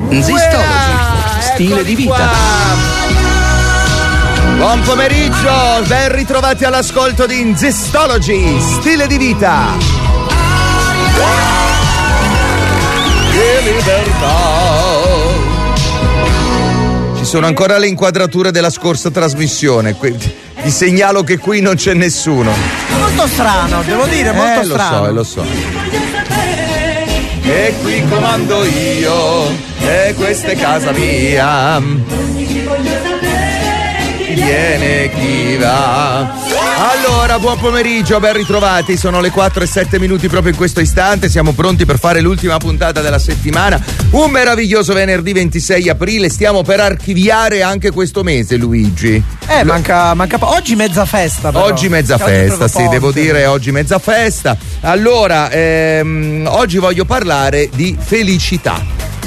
Zistology, stile di vita. Buon pomeriggio, ben ritrovati all'ascolto di Zistology, stile di vita. Che libertà. Ci sono ancora le inquadrature della scorsa trasmissione, vi segnalo che qui non c'è nessuno. Molto strano, devo dire, molto strano. Lo so. E qui comando io, e questa è casa mia. Viene chi va. Allora, buon pomeriggio, ben ritrovati. Sono le 4:07 proprio in questo istante. Siamo pronti per fare l'ultima puntata della settimana. Un meraviglioso venerdì 26 aprile. Stiamo per archiviare anche questo mese, Luigi. Manca oggi mezza festa, però. Oggi mezza festa, sì, devo dire oggi mezza festa. Allora, oggi voglio parlare di felicità.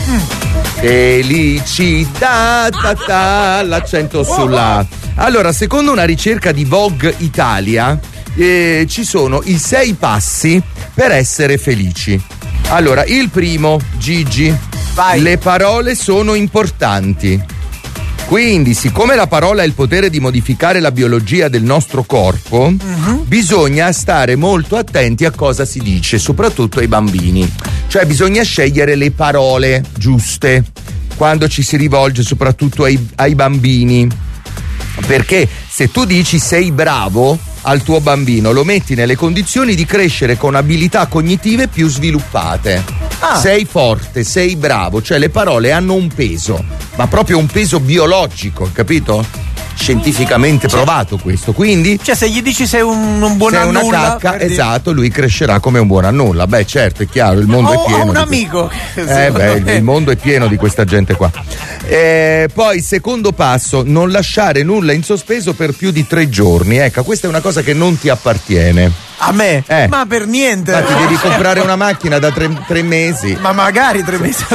Felicità, l'accento sulla. Allora, secondo una ricerca di Vogue Italia, ci sono i 6 passi per essere felici. Allora, il primo, Gigi, vai. Le parole sono importanti. Quindi, siccome la parola ha il potere di modificare la biologia del nostro corpo, bisogna stare molto attenti a cosa si dice, soprattutto ai bambini. Cioè, bisogna scegliere le parole giuste quando ci si rivolge soprattutto ai bambini. Perché se tu dici sei bravo al tuo bambino, lo metti nelle condizioni di crescere con abilità cognitive più sviluppate. Sei forte, sei bravo, cioè le parole hanno un peso, ma proprio un peso biologico, capito? Scientificamente provato questo, quindi cioè se gli dici sei un buon a nulla, sei una cacca, esatto, lui crescerà come un buon a nulla. Beh, certo, è chiaro, il mondo è pieno. Ho un amico. Il mondo è pieno di questa gente qua. Poi secondo passo, non lasciare nulla in sospeso per più di 3 giorni. Ecco, questa è una cosa che non ti appartiene. A me? Ma per niente. Ma ti devi comprare una macchina da 3 mesi. Ma magari 3 mesi.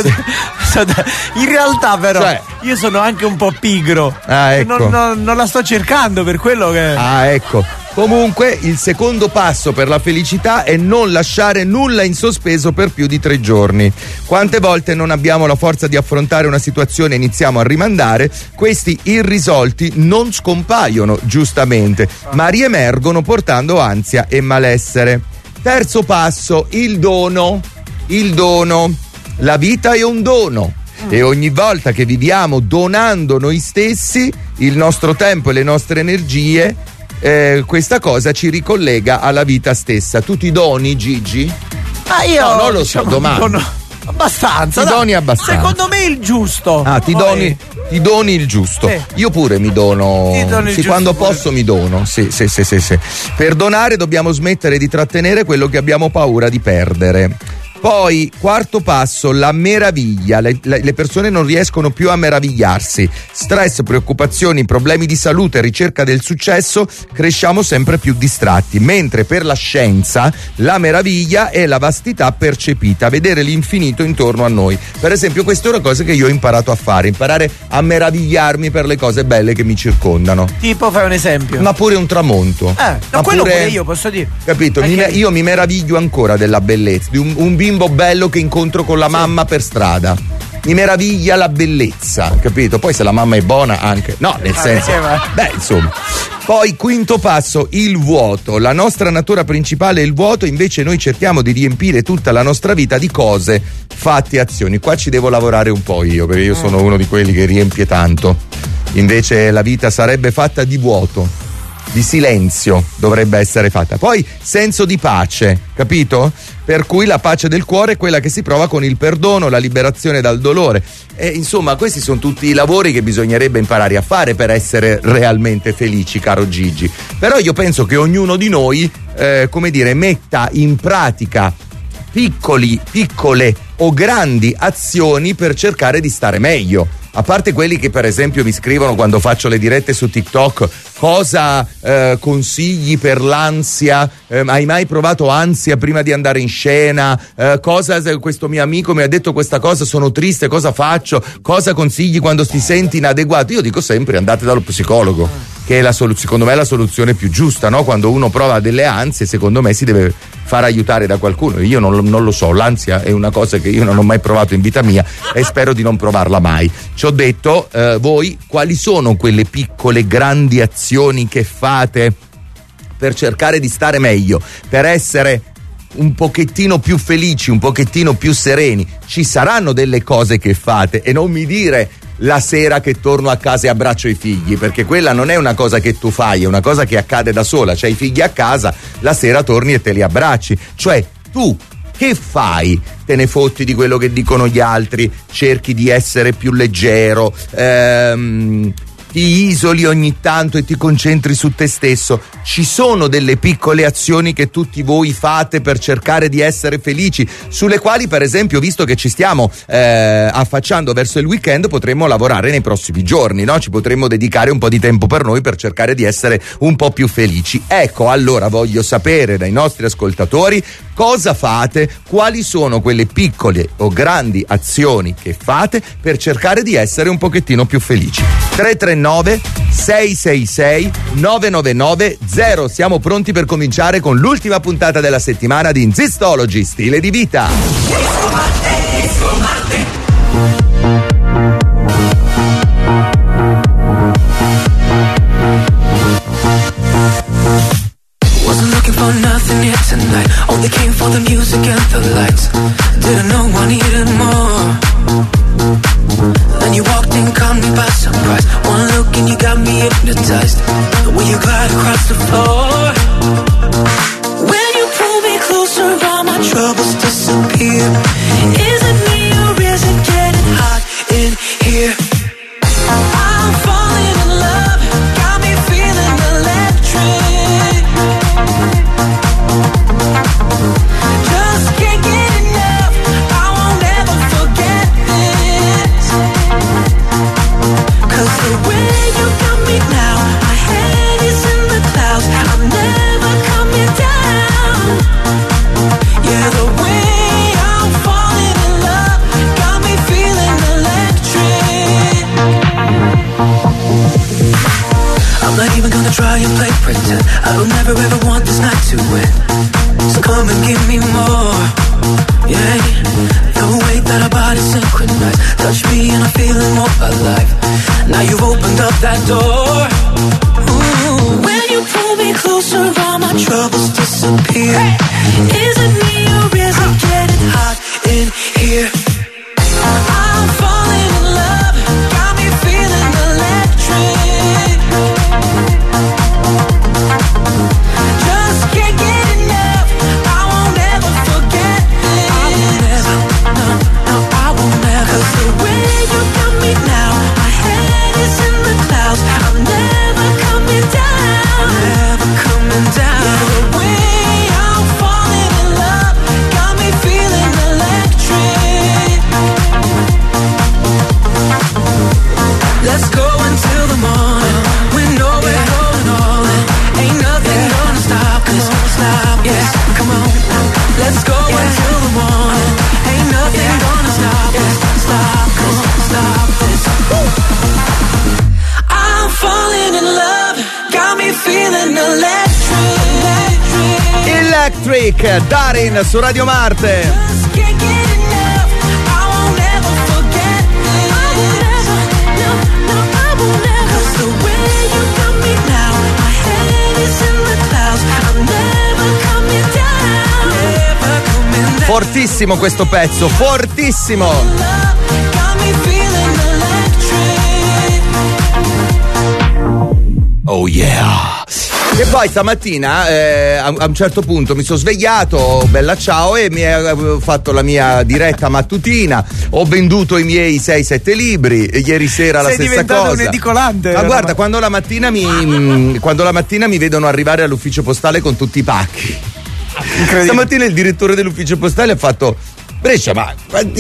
In realtà però io sono anche un po' pigro. Ecco. Non la sto cercando, per quello che. Ecco. Comunque il secondo passo per la felicità è non lasciare nulla in sospeso per più di 3 giorni. Quante volte non abbiamo la forza di affrontare una situazione e iniziamo a rimandare? Questi irrisolti non scompaiono, giustamente, ma riemergono portando ansia e malessere. Terzo passo, il dono. Il dono. La vita è un dono. E ogni volta che viviamo donando noi stessi, il nostro tempo e le nostre energie, questa cosa ci ricollega alla vita stessa. Tu ti doni, Gigi? Io no, non lo so, domando. Abbastanza. Ti doni abbastanza. Secondo me il giusto. Ti doni il giusto. Io pure mi dono. Quando posso mi dono. Sì. Per donare dobbiamo smettere di trattenere quello che abbiamo paura di perdere. Poi, quarto passo, la meraviglia. Le persone non riescono più a meravigliarsi. Stress, preoccupazioni, problemi di salute, ricerca del successo, cresciamo sempre più distratti. Mentre per la scienza la meraviglia è la vastità percepita, vedere l'infinito intorno a noi. Per esempio, questa è una cosa che io ho imparato a fare, imparare a meravigliarmi per le cose belle che mi circondano. Tipo, fai un esempio. Ma pure un tramonto. Quello pure io posso dire. Capito? Io mi meraviglio ancora della bellezza, di un bimbo bello che incontro con la mamma per strada. Mi meraviglia la bellezza, capito? Poi se la mamma è buona anche. No, nel senso. Insomma. Poi quinto passo, il vuoto. La nostra natura principale è il vuoto, invece noi cerchiamo di riempire tutta la nostra vita di cose, fatti, azioni. Qua ci devo lavorare un po' io, perché io sono uno di quelli che riempie tanto. Invece la vita sarebbe fatta di vuoto, di silenzio dovrebbe essere fatta. Poi senso di pace, capito? Per cui la pace del cuore è quella che si prova con il perdono, la liberazione dal dolore. E insomma, questi sono tutti i lavori che bisognerebbe imparare a fare per essere realmente felici, caro Gigi. Però io penso che ognuno di noi, metta in pratica piccole o grandi azioni per cercare di stare meglio. A parte quelli che per esempio mi scrivono quando faccio le dirette su TikTok, cosa consigli per l'ansia? Hai mai provato ansia prima di andare in scena? Cosa questo mio amico mi ha detto questa cosa, sono triste, cosa faccio? Cosa consigli quando ti senti inadeguato? Io dico sempre andate dallo psicologo, che è secondo me è la soluzione più giusta, no? Quando uno prova delle ansie, secondo me si deve far aiutare da qualcuno. Io non lo so, l'ansia è una cosa che io non ho mai provato in vita mia e spero di non provarla mai. Ci ho detto, voi quali sono quelle piccole grandi azioni che fate per cercare di stare meglio, per essere un pochettino più felici, un pochettino più sereni? Ci saranno delle cose che fate, e non mi dire la sera che torno a casa e abbraccio i figli, perché quella non è una cosa che tu fai, è una cosa che accade da sola. C'hai i figli a casa, la sera torni e te li abbracci. Cioè, tu che fai? Te ne fotti di quello che dicono gli altri, cerchi di essere più leggero, ti isoli ogni tanto e ti concentri su te stesso. Ci sono delle piccole azioni che tutti voi fate per cercare di essere felici, sulle quali, per esempio, visto che ci stiamo affacciando verso il weekend, potremmo lavorare nei prossimi giorni, no? Ci potremmo dedicare un po' di tempo per noi per cercare di essere un po' più felici. Ecco, allora voglio sapere dai nostri ascoltatori cosa fate, quali sono quelle piccole o grandi azioni che fate per cercare di essere un pochettino più felici. 339 666 999 0. Siamo pronti per cominciare con l'ultima puntata della settimana di Zistology, stile di vita. Wasn't looking for nothing here tonight, only came for the music and the lights. Didn't know I needed more. Then you walked in, caught me by surprise. One look and you got me hypnotized. The way you glide across the floor. When you pull me closer, all my troubles disappear. Is it me or is it getting hot in here? I'm falling in love, got me feeling electric. Just can't get enough, I won't ever forget this. 'Cause the way you got me now, my head is in the clouds, I'm never coming down. Yeah, the way I'm falling in love, got me feeling electric. I'm not even gonna try and play pretend, I don't ever ever want this night to end. So come and give me more, yeah. The way that our bodies synchronize, touch me and I'm feeling more alive. Now you've opened up that door. Ooh. When you pull me closer, all my troubles disappear. Is it me or is it getting hot in here? I'm falling in love, got me feeling electric. Just can't get enough, I won't ever forget this. I won't ever, no, I won't ever. 'Cause the way you got me now, my head is in the clouds, I'm never coming down. Never coming down. Yeah, the way I'm falling in love, got me feeling electric. Let's go until the morning, we know we're going all in. Ain't nothing gonna stop us, stop us. Come on, let's go until the morning. Ain't nothing gonna stop us, stop us. I'm falling in love, got me feeling electric. Electric, Darin su Radio Marte. Just can't get enough, I won't ever forget this. I won't ever, no, I won't ever. 'Cause the way you got me now, my head is in the clouds, I'm never coming down. Never coming down. Fortissimo questo pezzo, fortissimo. Love, got me feeling electric. Oh yeah. E poi stamattina a un certo punto mi sono svegliato, bella ciao, e mi ho fatto la mia diretta mattutina, ho venduto i miei 6-7 libri, ieri sera la stessa cosa. Un edicolante. Ma guarda, quando la mattina mi vedono arrivare all'ufficio postale con tutti i pacchi. Stamattina il direttore dell'ufficio postale ha fatto: Brescia, ma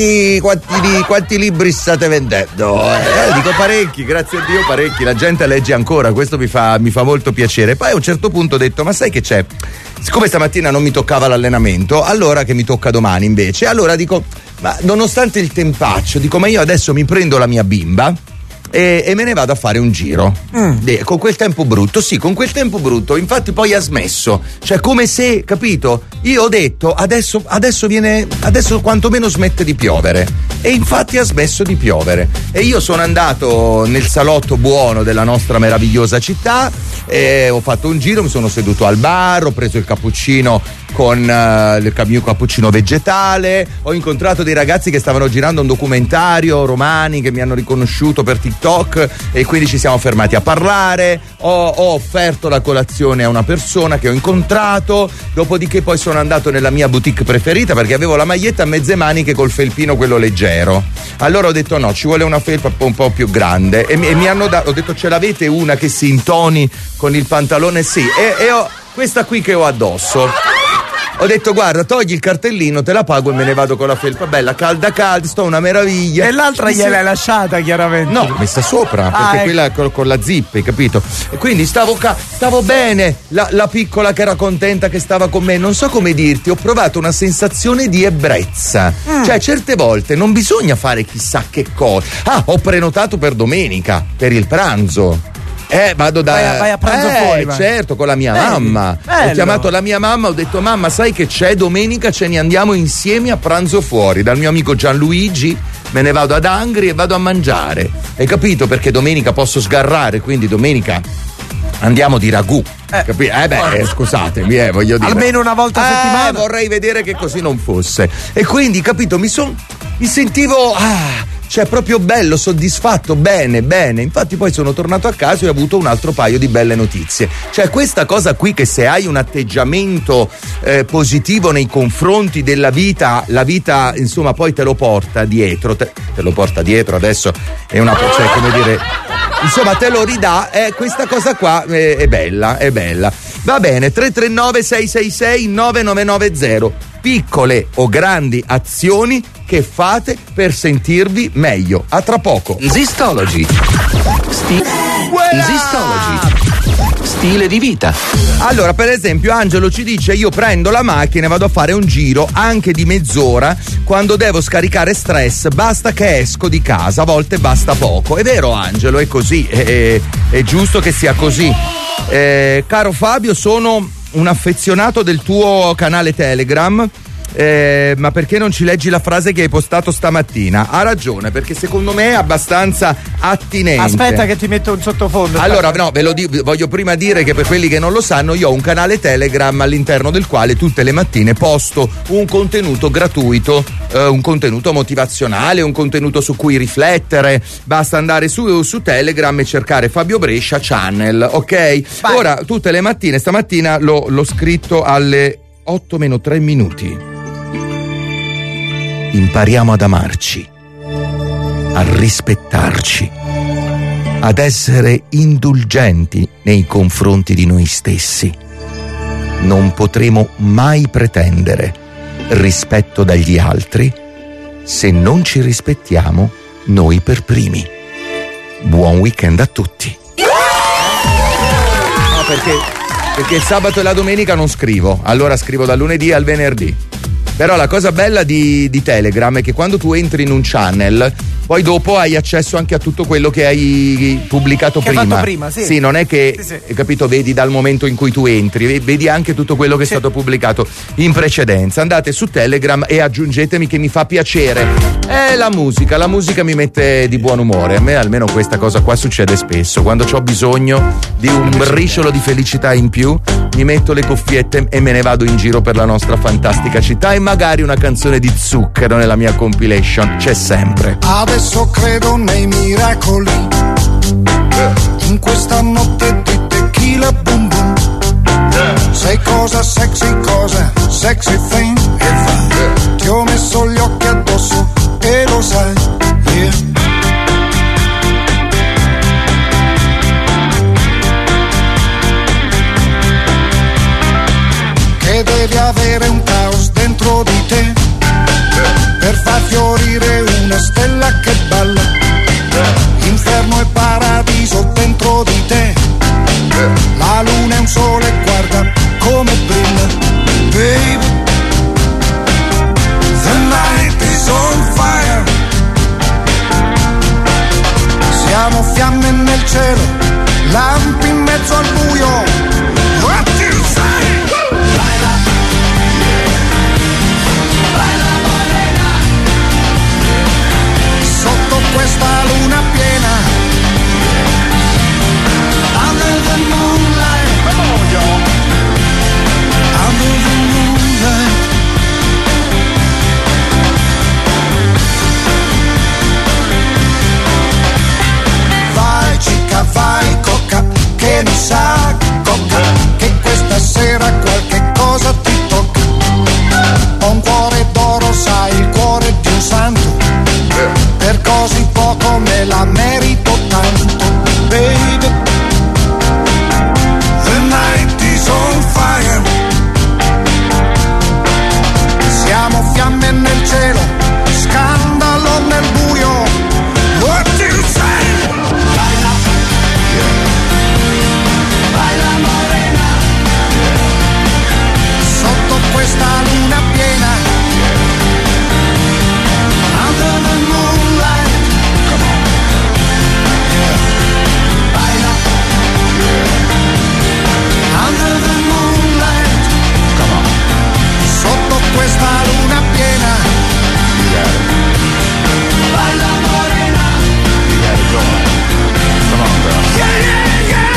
quanti libri state vendendo? Dico parecchi, grazie a Dio parecchi, la gente legge ancora, questo mi fa molto piacere. Poi a un certo punto ho detto, ma sai che c'è? Siccome stamattina non mi toccava l'allenamento, allora che mi tocca domani invece, allora dico, ma nonostante il tempaccio, dico, ma io adesso mi prendo la mia bimba e me ne vado a fare un giro con quel tempo brutto. Sì, con quel tempo brutto, infatti poi ha smesso, cioè come se, capito, io ho detto adesso quantomeno smette di piovere, e infatti ha smesso di piovere, e io sono andato nel salotto buono della nostra meravigliosa città, ho fatto un giro, mi sono seduto al bar, ho preso il cappuccino con il mio cappuccino vegetale, ho incontrato dei ragazzi che stavano girando un documentario, romani, che mi hanno riconosciuto per TikTok, e quindi ci siamo fermati a parlare, ho offerto la colazione a una persona che ho incontrato, dopodiché poi sono andato nella mia boutique preferita perché avevo la maglietta a mezze maniche col felpino quello leggero, allora ho detto no, ci vuole una felpa un po' più grande, e mi hanno dato, ho detto ce l'avete una che si intoni con il pantalone? Sì, e ho questa qui che ho addosso. Ho detto guarda, togli il cartellino, te la pago e me ne vado con la felpa bella, calda, sto una meraviglia. E l'altra gliel'hai lasciata chiaramente? No, messa sopra, perché quella con la zip, hai capito? E quindi stavo bene, la piccola che era contenta che stava con me, non so come dirti, ho provato una sensazione di ebbrezza. Cioè certe volte non bisogna fare chissà che cosa. Ho prenotato per domenica, per il pranzo. Vado vai a pranzo fuori, vai. Certo, con la mia mamma. Ho chiamato la mia mamma, ho detto mamma, sai che c'è domenica, ce ne andiamo insieme a pranzo fuori dal mio amico Gianluigi, me ne vado ad Angri e vado a mangiare. Hai capito? Perché domenica posso sgarrare, quindi domenica andiamo di ragù. Scusatemi, voglio dire. Almeno una volta a settimana. Vorrei vedere che così non fosse. E quindi, capito, mi sentivo cioè proprio bello, soddisfatto, bene. Infatti poi sono tornato a casa e ho avuto un altro paio di belle notizie. Cioè questa cosa qui, che se hai un atteggiamento positivo nei confronti della vita, la vita insomma poi te lo porta dietro, te lo porta dietro, adesso è una, cioè come dire, insomma te lo ridà, questa cosa qua è bella. Va bene, 339 666 9990. Piccole o grandi azioni che fate per sentirvi meglio. A tra poco. Zistology. Stile di vita. Allora, per esempio, Angelo ci dice: io prendo la macchina e vado a fare un giro anche di mezz'ora quando devo scaricare stress, basta che esco di casa, a volte basta poco. È vero, Angelo, è così, è giusto che sia così. Caro Fabio, sono un affezionato del tuo canale Telegram, ma perché non ci leggi la frase che hai postato stamattina? Ha ragione, perché secondo me è abbastanza attinente. Aspetta che ti metto un sottofondo. Allora, no, ve lo voglio prima dire che per quelli che non lo sanno, io ho un canale Telegram all'interno del quale tutte le mattine posto un contenuto gratuito, un contenuto motivazionale, un contenuto su cui riflettere. Basta andare su Telegram e cercare Fabio Brescia Channel, ok? Vai. Ora, tutte le mattine, stamattina l'ho scritto alle 8:03. Impariamo ad amarci, a rispettarci, ad essere indulgenti nei confronti di noi stessi. Non potremo mai pretendere rispetto dagli altri se non ci rispettiamo noi per primi. Buon weekend a tutti. No, perché il sabato e la domenica non scrivo, allora scrivo dal lunedì al venerdì. Però la cosa bella di Telegram è che quando tu entri in un channel, poi dopo hai accesso anche a tutto quello che hai pubblicato prima. Fatto prima, sì. Sì, non è che, sì. Capito, vedi dal momento in cui tu entri, vedi anche tutto quello che è stato pubblicato in precedenza. Andate su Telegram e aggiungetemi, che mi fa piacere. La musica mi mette di buon umore. A me almeno questa cosa qua succede spesso. Quando ho bisogno di un briciolo di felicità in più, mi metto le cuffiette e me ne vado in giro per la nostra fantastica città, e magari una canzone di Zucchero nella mia compilation c'è sempre. Adesso credo nei miracoli, in questa notte di tequila boom boom. Sei cosa sexy thing, ti ho messo gli occhi addosso e lo sai, yeah. Che devi avere un caos dentro di te, che balla, inferno e paradiso dentro di te, la luna è un sole, guarda come brilla, baby, the night is on fire, siamo fiamme nel cielo, lampi in mezzo al buio, what do you say? Baila, baila morena, sotto questa luna piena, under the moonlight, come on y'all, under the moonlight. Vai cica, vai coca, che mi sa coca, che questa sera qualche cosa ti tocca. Ho un cuore d'oro, sai, il cuore di un santo, per così poco me la merito tanto, baby. The night is on fire, siamo fiamme nel cielo, scandalo nel buio, what do you say? Baila, baila morena, sotto questa luna piena, under the moonlight, come on, yeah. Baila, under the moonlight, come on, sotto questa luna piena, baila morena, come on, girl. Yeah, yeah, yeah.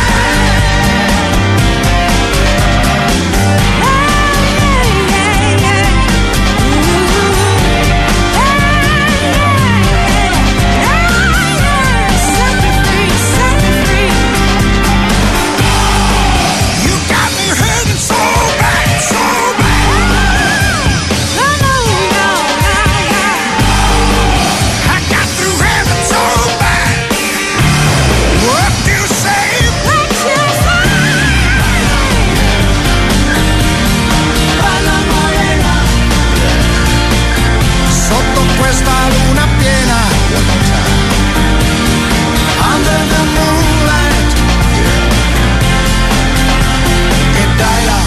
You got me hurting so bad, so bad. I got through heaven so bad. What do you say? Baila morena, sotto questa luna piena, under the moonlight, e dai là,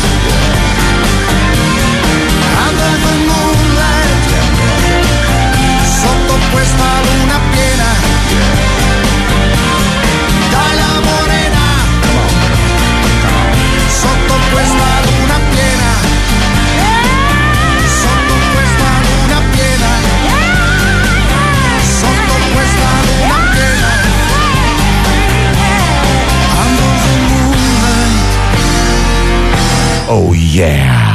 under the moonlight, sotto questa luna piena, dai la morena, sotto questa luna piena, sotto questa luna piena, sotto questa luna piena, under the moonlight. Oh yeah!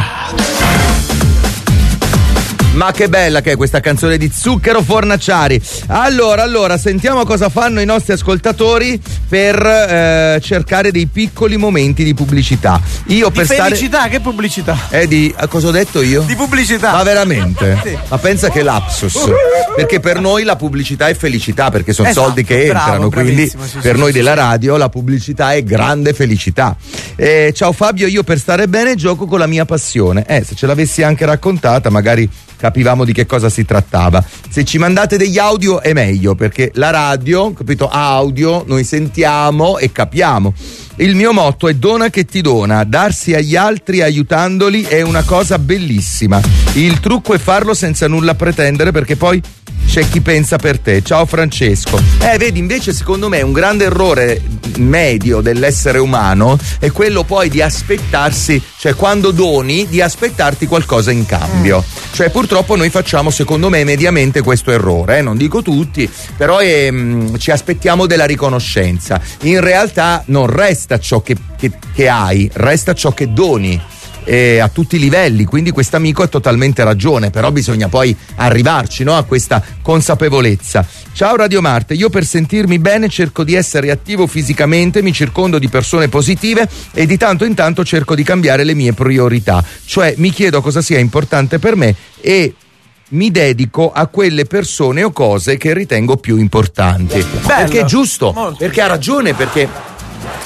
Ma che bella che è questa canzone di Zucchero Fornaciari. Allora, sentiamo cosa fanno i nostri ascoltatori per cercare dei piccoli momenti di pubblicità. Io per felicità, che pubblicità? Cosa ho detto io? Di pubblicità. Ma veramente? Sì. Ma pensa che lapsus. Perché per noi la pubblicità è felicità, perché sono Esatto, soldi che entrano, quindi sì, per noi della radio la pubblicità è grande felicità. Ciao Fabio, io per stare bene gioco con la mia passione. Se ce l'avessi anche raccontata magari capivamo di che cosa si trattava. Se ci mandate degli audio è meglio, perché la radio, capito, audio, noi sentiamo e capiamo. Il mio motto è dona che ti dona, darsi agli altri aiutandoli è una cosa bellissima. Il trucco è farlo senza nulla pretendere, perché poi c'è chi pensa per te. Ciao Francesco. Vedi, invece secondo me un grande errore medio dell'essere umano è quello poi di aspettarsi, cioè quando doni, di aspettarti qualcosa in cambio. Cioè purtroppo noi facciamo, secondo me, mediamente questo errore, non dico tutti, però ci aspettiamo della riconoscenza. In realtà non resta ciò che hai, resta ciò che doni. A tutti i livelli, quindi quest'amico ha totalmente ragione, però bisogna poi arrivarci, no, a questa consapevolezza. Ciao Radio Marte, io per sentirmi bene cerco di essere attivo fisicamente, mi circondo di persone positive e di tanto in tanto cerco di cambiare le mie priorità, cioè mi chiedo cosa sia importante per me e mi dedico a quelle persone o cose che ritengo più importanti. Bello. Perché è giusto, Molto. perché ha ragione, perché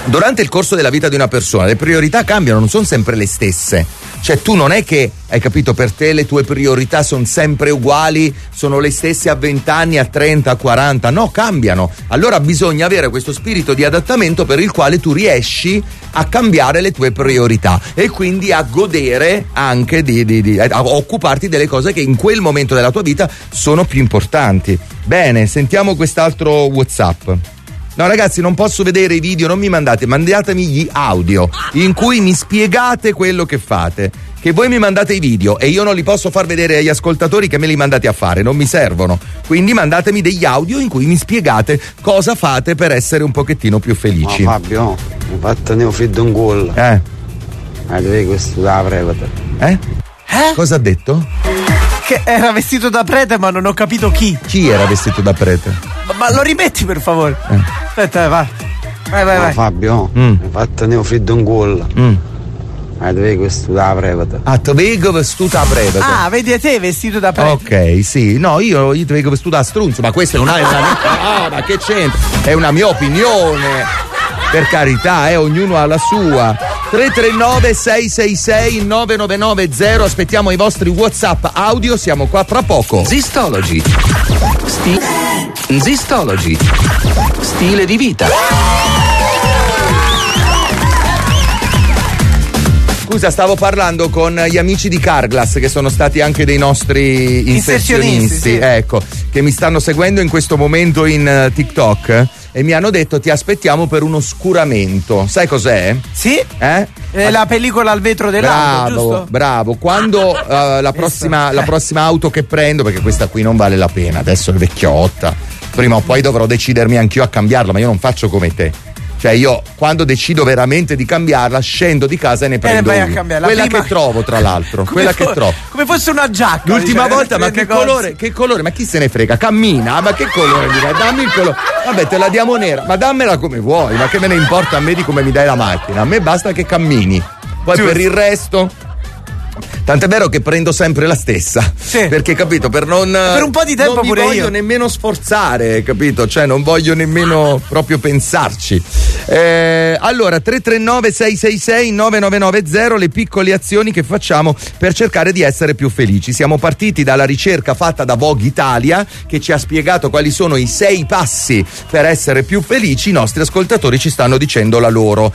durante il corso della vita di una persona le priorità cambiano, non sono sempre le stesse. Cioè tu non è che, hai capito, per te le tue priorità sono sempre uguali, sono le stesse a 20 anni, a 30, a 40, no, cambiano. Allora bisogna avere questo spirito di adattamento per il quale tu riesci a cambiare le tue priorità e quindi a godere anche a occuparti delle cose che in quel momento della tua vita sono più importanti. Bene, sentiamo quest'altro WhatsApp. No ragazzi, non posso vedere i video, non mi mandatemi gli audio in cui mi spiegate quello che fate. Che voi mi mandate i video e io non li posso far vedere agli ascoltatori che me li mandate a fare, non mi servono. Quindi mandatemi degli audio in cui mi spiegate cosa fate per essere un pochettino più felici. Ma Fabio, infatti ne ho fatto un gol. Devi questo da prete. Cosa ha detto? Che era vestito da prete, ma non ho capito chi. Chi era vestito da prete? Ma lo rimetti per favore? Aspetta, vai. Ma Fabio, infatti ne ho fatto un gol. Devi questo da prete. Ti vedo vestito da prete. Ah, vedi te vestito da prete. Ok, sì. No, io ti vedo vestito da strunzo, ma questa è una mia... ma che c'entra? È una mia opinione. Per carità, ognuno ha la sua. 339 666 9990. Aspettiamo i vostri WhatsApp audio, siamo qua tra poco. Zistology. Zistology. Stile di vita. Scusa, stavo parlando con gli amici di Carglass che sono stati anche dei nostri inserzionisti, sì. Ecco, che mi stanno seguendo in questo momento in TikTok e mi hanno detto ti aspettiamo per un oscuramento. Sai cos'è? Sì. La pellicola al vetro dell'auto, giusto? Bravo. Quando la prossima auto che prendo, perché questa qui non vale la pena, adesso è vecchiotta, prima o poi dovrò decidermi anch'io a cambiarla, ma io non faccio come te. Cioè io quando decido veramente di cambiarla scendo di casa e ne prendo vai una. A cambiarla. Quella che trovo, tra l'altro. Quella che trovo. Come fosse una giacca. L'ultima volta, ma che colore? Ma chi se ne frega? Cammina, ma che colore? Dammi il colore. Vabbè, te la diamo nera, ma dammela come vuoi, ma che me ne importa a me di come mi dai la macchina? A me basta che cammini. Poi per il resto. Tant'è vero che prendo sempre la stessa. Sì. Perché, capito, per un po' di tempo non pure io. Non voglio nemmeno sforzare, capito? Cioè, non voglio nemmeno proprio pensarci. Allora, 339 666 9990, le piccole azioni che facciamo per cercare di essere più felici. Siamo partiti dalla ricerca fatta da Vogue Italia, che ci ha spiegato quali sono i 6 passi per essere più felici. I nostri ascoltatori ci stanno dicendo la loro.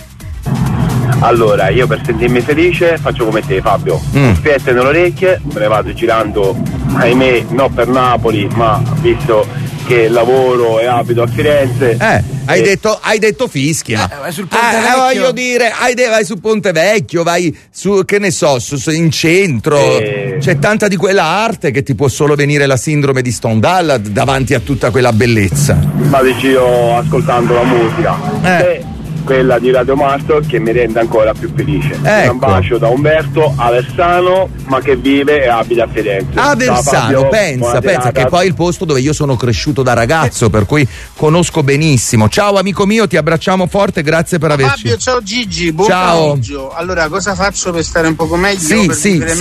Allora, io per sentirmi felice faccio come te, Fabio. Cuffiette nelle orecchie, me ne vado girando, ahimè, non per Napoli, ma visto che lavoro e abito a Firenze. Hai detto Fischia. Vai sul Ponte Vecchio. Voglio dire, vai su Ponte Vecchio, vai su, che ne so, in centro. C'è tanta di quella arte che ti può solo venire la sindrome di Stendhal davanti a tutta quella bellezza. Vado in giro ascoltando la musica. Quella di Radio Master che mi rende ancora più felice. Ecco. Un bacio da Umberto Aversano, ma che vive e abita a Firenze. Aversano, pensa che poi è il posto dove io sono cresciuto da ragazzo, per cui conosco benissimo. Ciao amico mio, ti abbracciamo forte, grazie per averci. Fabio, ciao Gigi, buon pomeriggio. Allora, cosa faccio per stare un poco meglio?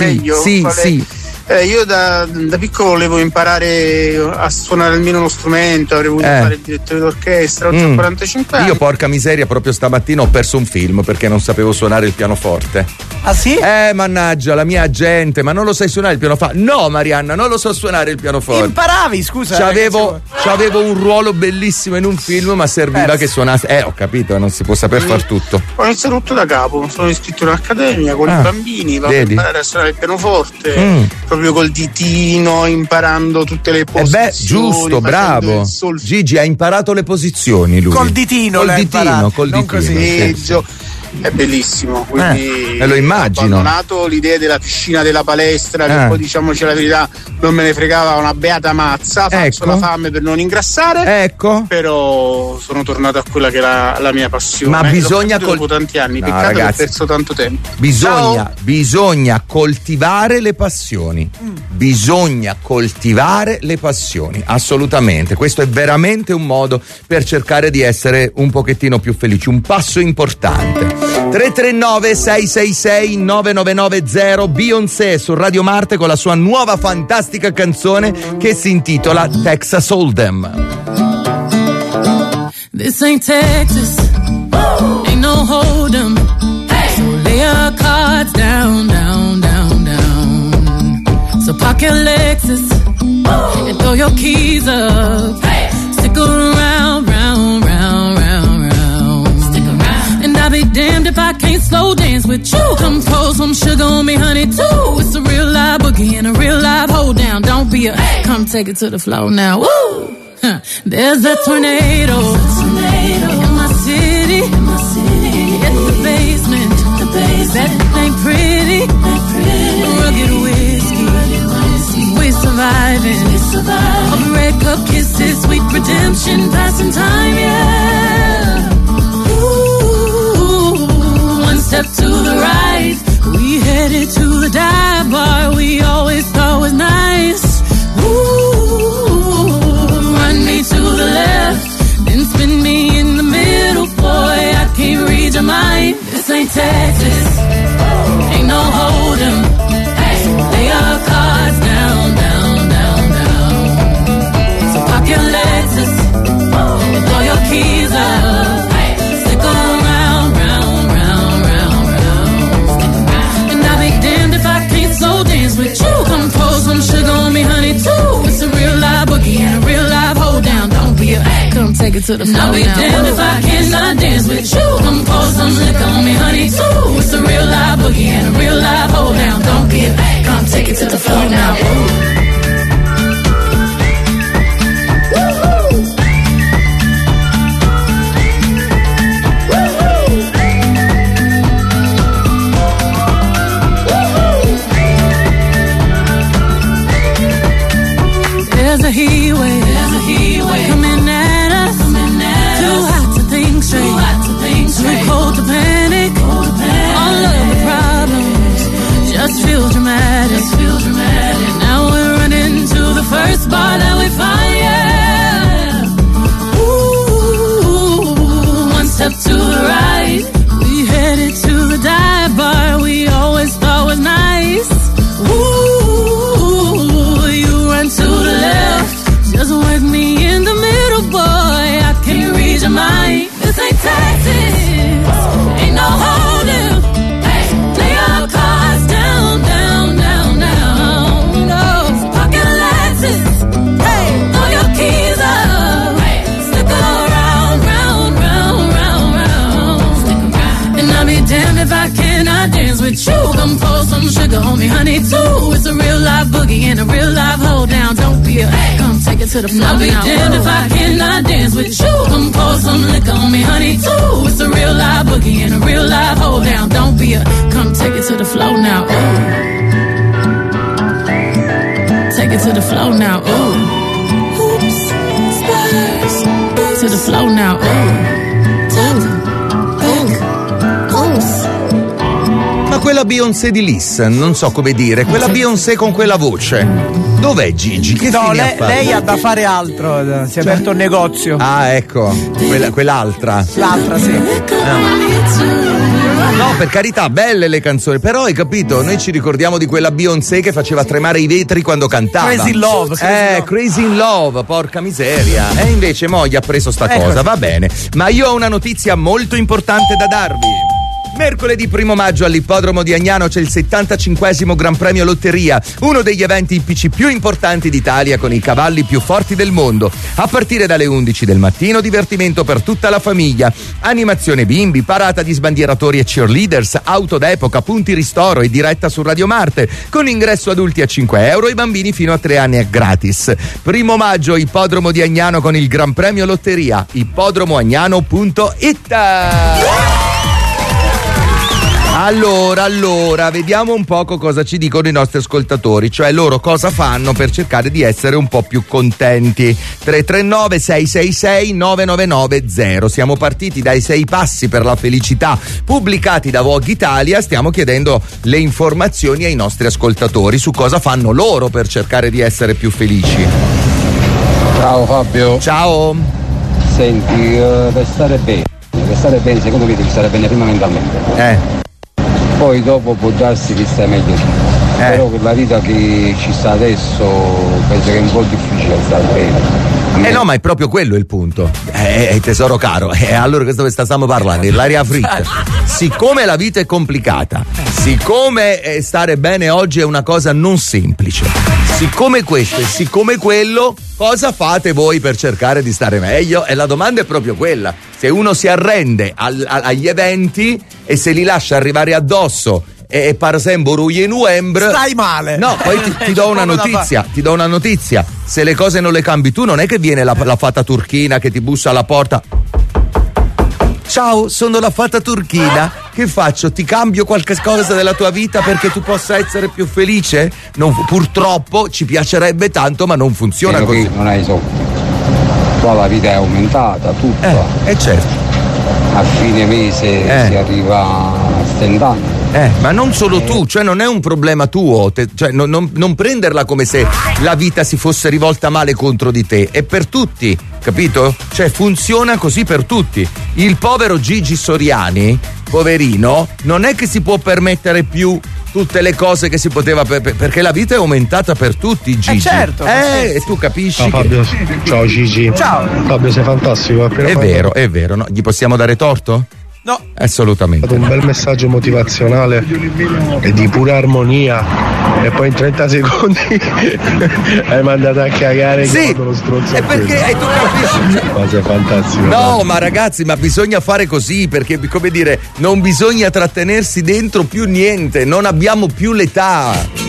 Sì. Io da piccolo volevo imparare a suonare almeno uno strumento, avrei voluto fare il direttore d'orchestra, ho 45 anni. Io porca miseria, proprio stamattina ho perso un film perché non sapevo suonare il pianoforte. Ah sì? Mannaggia, la mia gente, ma non lo sai suonare il pianoforte? No Marianna, non lo so suonare il pianoforte. Imparavi, scusa. C'avevo un ruolo bellissimo in un film, ma serviva che suonasse. Ho capito, non si può saper far tutto. Ho iniziato tutto da capo, sono iscritto in un'accademia con i bambini, per imparare a suonare il pianoforte. Proprio col ditino, imparando tutte le posizioni. Giusto, bravo. Gigi ha imparato le posizioni lui. Col ditino. Col ditino. È bellissimo, quindi lo immagino. Ho abbandonato l'idea della piscina, della palestra, che poi diciamoci la verità non me ne fregava una beata mazza, faccio la fame per non ingrassare, però sono tornato a quella che era la mia passione. Ma bisogna dopo tanti anni, peccato che ho perso tanto tempo. Bisogna coltivare le passioni. Bisogna coltivare le passioni, assolutamente. Questo è veramente un modo per cercare di essere un pochettino più felici, un passo importante. 339 666 9990, Beyoncé su Radio Marte con la sua nuova fantastica canzone che si intitola Texas Hold'em. This ain't Texas, Ain't no hold 'em. So lay your cards down, down, down, down. So park your Lexus and throw your keys up. Stick around, round, round, round, round. Stick around. And I'll be damned if I can't slow dance with you. Come pour some sugar on me, honey, too. It's a real live boogie and a real live hold down. Don't be a come take it to the floor now. Woo! There's a tornado in my city. It's the basement. That ain't pretty. Rugged whiskey. We're surviving. Of red cup kisses, sweet redemption, passing time, yeah. Ooh, one step to the right. We headed to the dive bar we always thought was nice. Ooh, run me to the left, then spin me in the middle, boy, I can't read your mind. This ain't Texas, ain't no hold 'em. Lay your cards down, down, down, down. So pop your Lexus and throw your keys up. Stick around, round, round, round, round. And I'll be damned if I can't slow dance with you. Come pour some sugar on me, honey, too. It's a real live boogie and a real live hold down. Don't be a come take it to the floor. I'll be damned if I cannot dance with you. Come pour some liquor on me, honey, too. It's a real live boogie and a real live hold down. Don't be a come take it to the floor now. There's a heat wave coming at us. Too hot to think straight. Too cold to panic. All of the problems just feel dramatic. Now we're running to the first bar that we find, yeah. Ooh, one step to the right. We headed to the dive bar we always thought was nice. Ooh, you run to the left. Just work me in the middle, boy, I can't read your mind. This ain't Texas, ain't no holding. Lay your cards down, down, down, down. No, pocket Lexus, throw your keys up. Stick around, round, round, round, round. And I'll be damned if I cannot dance with you. Come pour some sugar on me, honey, too. It's a real live boogie and a real live hold down. Don't be a come take it to the floor. I'll be damned if I cannot dance with you. Come pour some liquor on me, honey, too. It's a real live boogie and a real live hold down. Don't be a come take it to the floor now. Ooh. Take it to the floor now. Ooh. Oops, spurs. To the floor now. Ooh. Ma quella Beyoncé di Listen, non so come dire, quella Beyoncé con quella voce. Dov'è Gigi? Che no, fine ha fatto? lei ha da fare altro, si è aperto un negozio. Ah, ecco, quell'altra. L'altra, sì. No, per carità, belle le canzoni, però hai capito, noi ci ricordiamo di quella Beyoncé che faceva tremare i vetri quando cantava. Crazy in Love. Crazy in Love, porca miseria. E invece mo gli ha preso sta cosa, va bene. Ma io ho una notizia molto importante da darvi. Mercoledì 1 maggio all'Ippodromo di Agnano c'è il 75esimo Gran Premio Lotteria, uno degli eventi ippici più importanti d'Italia con i cavalli più forti del mondo. A partire dalle 11 del mattino, divertimento per tutta la famiglia, animazione bimbi, parata di sbandieratori e cheerleaders, auto d'epoca, punti ristoro e diretta su Radio Marte, con ingresso adulti a €5 e bambini fino a 3 anni a gratis. 1 maggio Ippodromo di Agnano con il Gran Premio Lotteria, ippodromoagnano.it. Allora, vediamo un poco cosa ci dicono i nostri ascoltatori, cioè loro cosa fanno per cercare di essere un po' più contenti. 339 666 9990. Siamo partiti dai 6 passi per la felicità pubblicati da Vogue Italia, stiamo chiedendo le informazioni ai nostri ascoltatori su cosa fanno loro per cercare di essere più felici. Ciao Fabio. Ciao. Senti, per stare bene secondo me devi stare bene prima mentalmente. Poi dopo può darsi che stai meglio tu. Però per la vita che ci sta adesso penso che è un po' difficile stare bene. A no, ma è proprio quello il punto. Tesoro caro, allora questo che stiamo parlando, l'aria fritta. Siccome la vita è complicata, siccome stare bene oggi è una cosa non semplice, siccome questo e siccome quello, cosa fate voi per cercare di stare meglio? E la domanda è proprio quella. Se uno si arrende agli eventi e se li lascia arrivare addosso e per esempio Ruglie Novembre stai male. No, poi ti do una notizia, se le cose non le cambi tu, non è che viene la fata turchina che ti bussa alla porta. Ciao, sono la fata turchina, che faccio? Ti cambio qualche cosa della tua vita perché tu possa essere più felice? Purtroppo ci piacerebbe tanto, ma non funziona così. Non hai soldi, qua la vita è aumentata tutta, certo, a fine mese si arriva a stent'anni. Ma non solo tu, cioè non è un problema tuo, cioè non prenderla come se la vita si fosse rivolta male contro di te, è per tutti, capito? Cioè funziona così per tutti. Il povero Gigi Soriani, poverino, non è che si può permettere più tutte le cose che si poteva perché la vita è aumentata per tutti, Gigi. Certo. E tu capisci? Ciao Fabio, ciao Gigi. Ciao. Fabio, sei fantastico. È vero, no? Gli possiamo dare torto? No. Assolutamente. È stato un bel messaggio motivazionale e di pura armonia. E poi in 30 secondi hai mandato a cagare. Sì, lo stronzo. è perché tu capisci. Ma sei fantastico. No, ma ragazzi, ma bisogna fare così, perché come dire, non bisogna trattenersi dentro più niente, non abbiamo più l'età.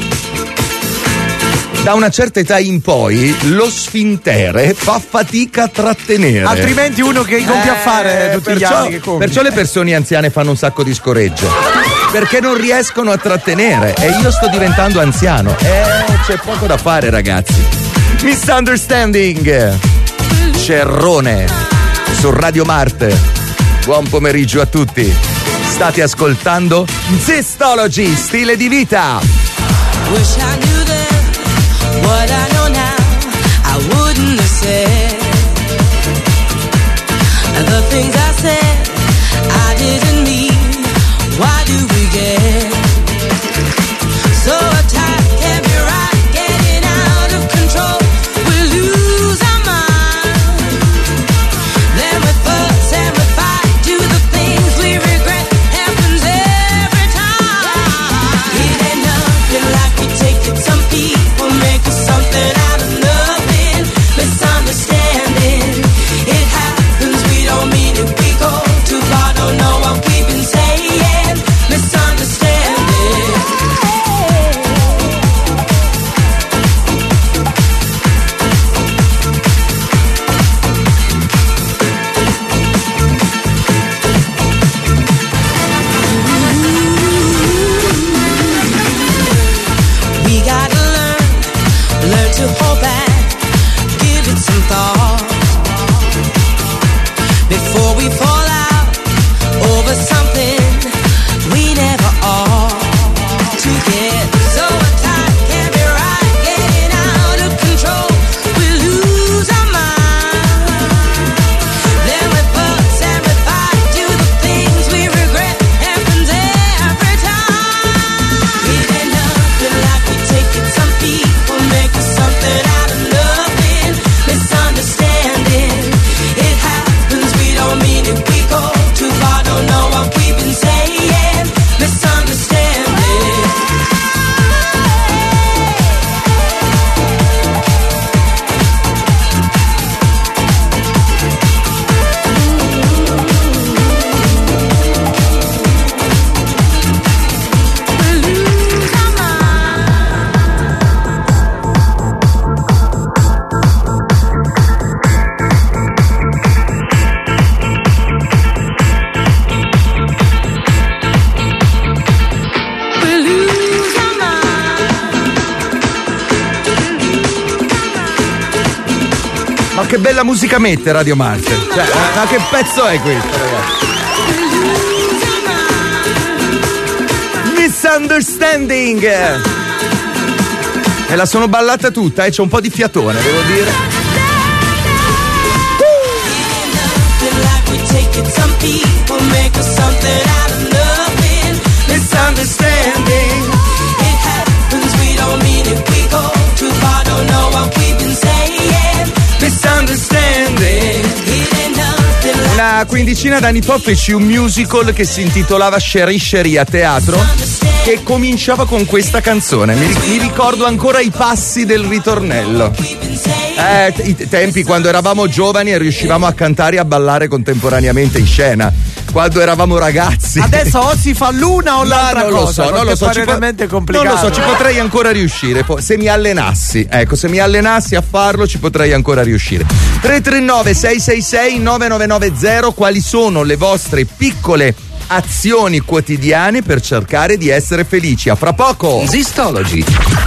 Da una certa età in poi lo sfintere fa fatica a trattenere. Altrimenti uno che compie a fare tutti gli anni che compie. Perciò le persone anziane fanno un sacco di scoreggio. Perché non riescono a trattenere. E io sto diventando anziano. C'è poco da fare, ragazzi. Misunderstanding. Cerrone su Radio Marte. Buon pomeriggio a tutti. State ascoltando Zistology, stile di vita. Wish I knew that. What I know now, I wouldn't have said. The things I said, I didn't mean. Why do we get so attached? Can't be right, getting out of control. We lose our mind. Then we fuss and we fight. Do the things we regret. Happens every time. It ain't nothing like we take it. Some people make something out of nothing. Misunderstanding. It happens, we don't mean it. We go too far, don't know what we've been saying. Misunderstanding. We gotta learn to hold back, give it some thought before we fall out over something we never ought to get so attached. Can't be right, getting out of control. We lose our mind. Then we fuss and we fight. Do the things we regret. Happens every time. It ain't nothing like we take it. Some people make something out of nothing. Misunderstanding. It happens, we don't mean it. We go too far, don't know what we've been saying. Misunderstanding. Ma che bella musica mette Radio Marte. Cioè, ma che pezzo è questo, ragazzi? Misunderstanding. E la sono ballata tutta, c'è un po' di fiatone, devo dire. Some people make something out of nothing. Misunderstanding. It happens, we don't mean it. We go too far, don't know what we've been saying. Misunderstanding. understanding. Una quindicina d'anni fa feci un musical che si intitolava Sherry Sherry a teatro, che cominciava con questa canzone. Mi ricordo ancora i passi del ritornello. I tempi quando eravamo giovani e riuscivamo a cantare e a ballare contemporaneamente in scena. Quando eravamo ragazzi. Adesso o si fa l'una o l'altra cosa. Non lo so, complicato. Non lo so, ci potrei ancora riuscire. Se mi allenassi, se mi allenassi a farlo ci potrei ancora riuscire. 339 666 9990. Quali sono le vostre piccole azioni quotidiane per cercare di essere felici? A fra poco. Zistology.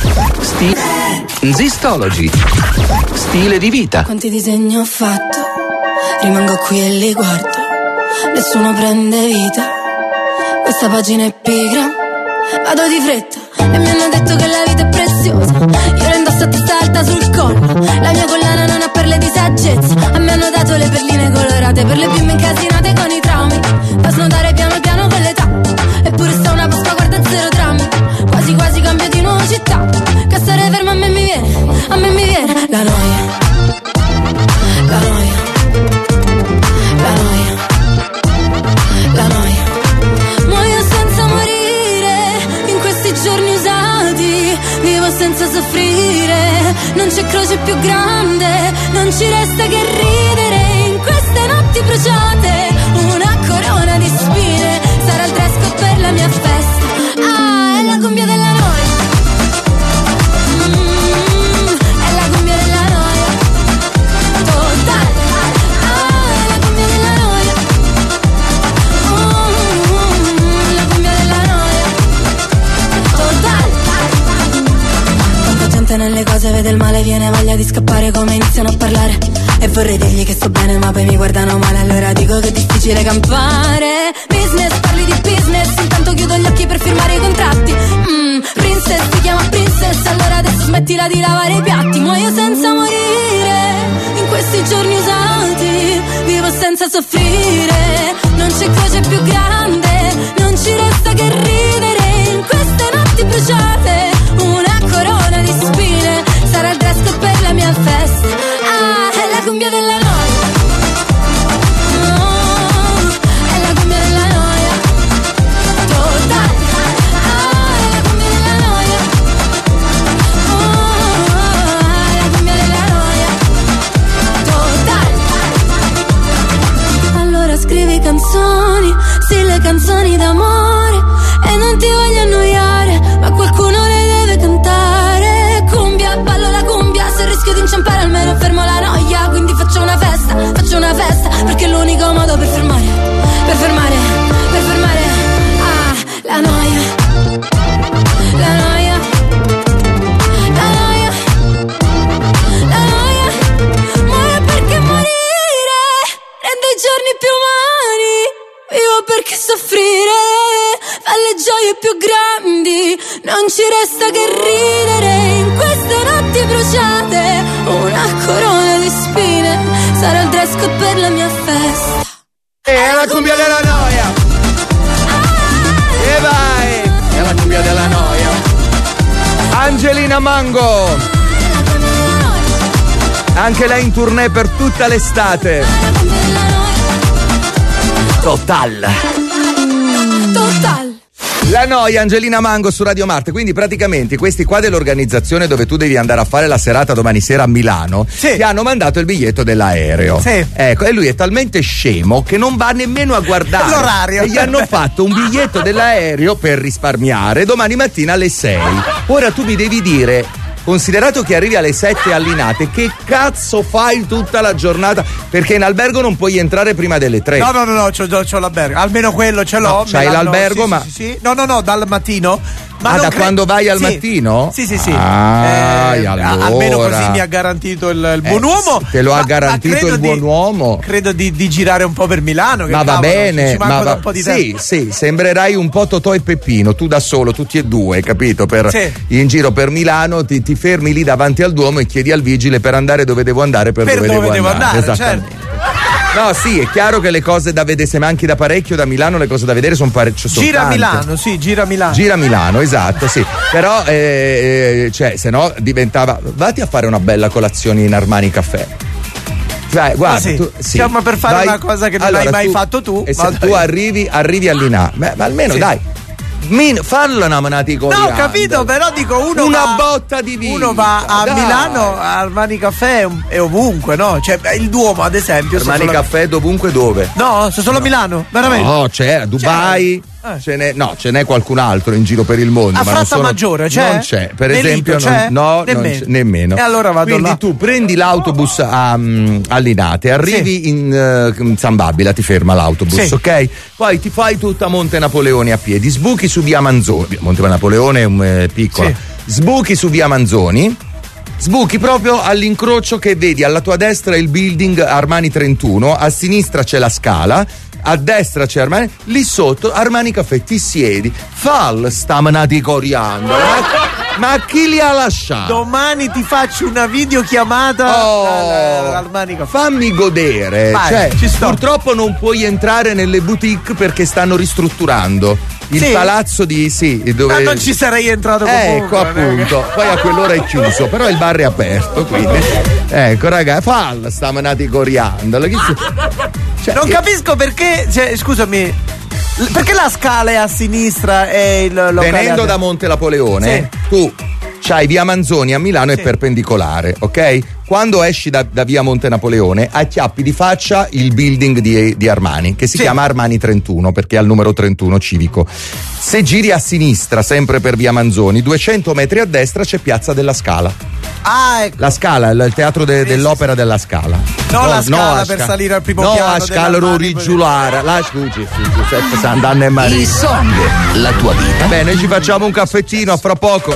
Zistology. Stile di vita. Quanti disegni ho fatto, rimango qui e li guardo, nessuno prende vita, questa pagina è pigra, vado di fretta e mi hanno detto che la vita è preziosa, io la indosso a testa alta sul collo, la mia collana non ha perle di saggezza, a me hanno dato le perline colorate per le bimbe incasinate con i traumi, da snodare piano piano con l'età, eppure sta una Pasqua, guarda zero drammi, quasi quasi cambio di nuova città, che stare fermo a me mi viene la noia, la noia, la noia, la noia. Muoio senza morire in questi giorni usati, vivo senza soffrire, non c'è croce più grande, non ci resta che ridere in queste notti bruciate, una corona di spine, sarà il dress code per la mia festa, è la cumbia della noia. Nelle cose vede il male, viene voglia di scappare come iniziano a parlare, e vorrei dirgli che sto bene ma poi mi guardano male, allora dico che è difficile campare. Business, parli di business, intanto chiudo gli occhi per firmare i contratti. Princess, ti chiama princess, allora adesso smettila di lavare i piatti. Muoio senza morire in questi giorni usati, vivo senza soffrire, non c'è croce più grande, non ci resta che ridere in queste notti bruciate, una corona di spine, sarà il dress code per la mia festa, è la cumbia della noia, è la cumbia della noia, totale, è la cumbia della noia, è la cumbia della noia, totale. Allora scrivi canzoni, sì, le canzoni d'amore, e non ti voglio annoiare, ma qualcuno le deve cantare. Cumbia, ballo la cumbia, se rischio di inciampare almeno fermo la noia, quindi faccio una festa, perché è l'unico modo per fermare, la noia, la noia, la noia, la noia. Muoio perché morire rende i giorni più umani, vivo perché soffrire fa le gioie più grandi, non ci resta che ridere in queste notti bruciate, una corona di spine, sarà il dress code per la mia festa, è la cumbia della noia, e vai, è la cumbia della noia. Angelina Mango, anche lei in tournée per tutta l'estate. Total. La noia, Angelina Mango su Radio Marte. Quindi praticamente questi qua dell'organizzazione dove tu devi andare a fare la serata domani sera a Milano, sì, ti hanno mandato il biglietto dell'aereo. Sì. Ecco, e lui è talmente scemo che non va nemmeno a guardare l'orario. E gli hanno fatto un biglietto dell'aereo per risparmiare domani mattina alle 6. Ora tu mi devi dire, considerato che arrivi alle 7 a Linate, che cazzo fai tutta la giornata? Perché in albergo non puoi entrare prima delle 3. No, c'ho l'albergo. Almeno quello ce l'ho. No, c'hai l'albergo, sì, ma. Sì. No, dal mattino. Ma da quando vai al mattino? Sì. Allora. Almeno così mi ha garantito il buon uomo. Te lo ha garantito il buon uomo. Credo di girare un po' per Milano. Ma va bene. Ci manca da un po' di tempo. Sì, sembrerai un po' Totò e Peppino, tu da solo, tutti e due, capito? In giro per Milano ti fermi lì davanti al Duomo e chiedi al vigile per andare dove devo andare, per dove devo andare. Esattamente. Certo. No, sì, è chiaro che le cose da vedere, se manchi da parecchio da Milano, le cose da vedere sono parecchio. Gira Milano, sì, gira Milano. Gira Milano, esatto, sì. Però, cioè, se no diventava. Vatti a fare una bella colazione in Armani Caffè. Vai, guarda, sì. tu, sì. Cioè, ma per fare una cosa che non hai mai fatto tu. E se tu arrivi a Linà, ma almeno dai. Fallo una manati coriandolo. No, ho capito, però dico una botta di vita. Uno va a Milano al Armani Caffè e ovunque, no? Cioè il Duomo ad esempio. Armani Caffè dovunque dove? No, c'è solo a Milano, veramente. No, c'è Dubai. Ce n'è qualcun altro in giro per il mondo. A Fratta Maggiore c'è? Non c'è, per Melito esempio c'è? nemmeno. E allora vado Quindi là. tu prendi l'autobus a Linate, arrivi in San Babila, ti ferma l'autobus, ok? Poi ti fai tutta Monte Napoleone a piedi, sbuchi su via Manzoni, Monte Napoleone è piccola, sbuchi su via Manzoni. Sbuchi proprio all'incrocio che vedi alla tua destra il building Armani 31, a sinistra c'è la Scala, a destra c'è Armani, lì sotto Armani Caffè, ti siedi, stamanati coriandolo. Ma chi li ha lasciati? Domani ti faccio una videochiamata Armani Caffè. Fammi godere. Vai, cioè, ci sto. purtroppo non puoi entrare nelle boutique perché stanno ristrutturando il palazzo dove. Ma non ci sarei entrato comunque. Ecco, appunto. Poi a quell'ora è chiuso, però il bar è aperto, quindi. Ecco, ragazzi, stamanati coriandolo. Non capisco perché, scusami, perché la Scala è a sinistra e il locale venendo da Monte Napoleone, tu c'hai via Manzoni a Milano è perpendicolare, ok? Quando esci da via Monte Napoleone acchiappi di faccia il building di Armani, che si chiama Armani 31 perché è al numero 31 civico. Se giri a sinistra, sempre per via Manzoni, 200 metri a destra c'è Piazza della Scala. Ecco. La Scala, il teatro dell'opera della Scala. La Scala per salire al primo piano. No, la Scala originale. La scusi, Sant'Anna e Maria. Il song, la tua vita. Bene, ci facciamo un caffettino, a fra poco.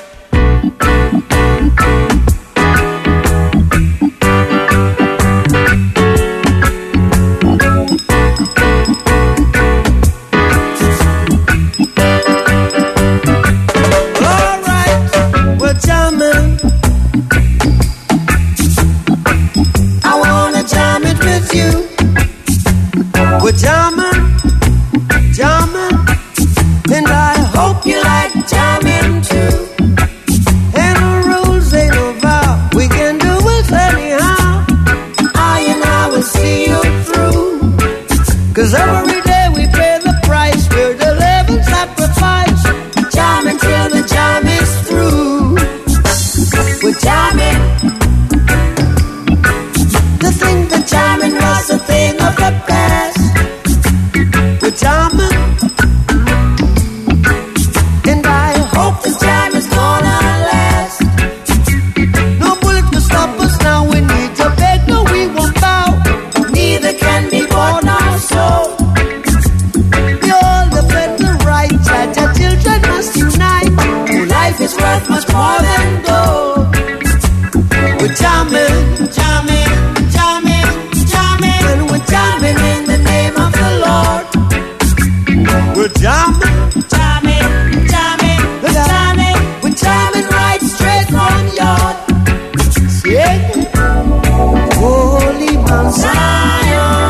We're jamming, and I hope you like jamming too. And the rules ain't no vow, we can do it anyhow. I and I will see you through. 'Cause every day we pay the price, we're the living sacrifice. Jamming till the jam is through. We're jamming. To think that jamming was a thing of the past. Jamming, and I hope this jam is gonna last. No bullet can stop us now. We need to beg, no, we won't bow. Neither can be bought nor sold. We all defend the right. Our children must unite. Life is worth much more than gold. We're jamming, jamming, jamming, jamming, and we're jamming in the name of the Lord. We're jamming, jamming, jamming, jamming. We're jamming right straight from your Holy Mount Zion,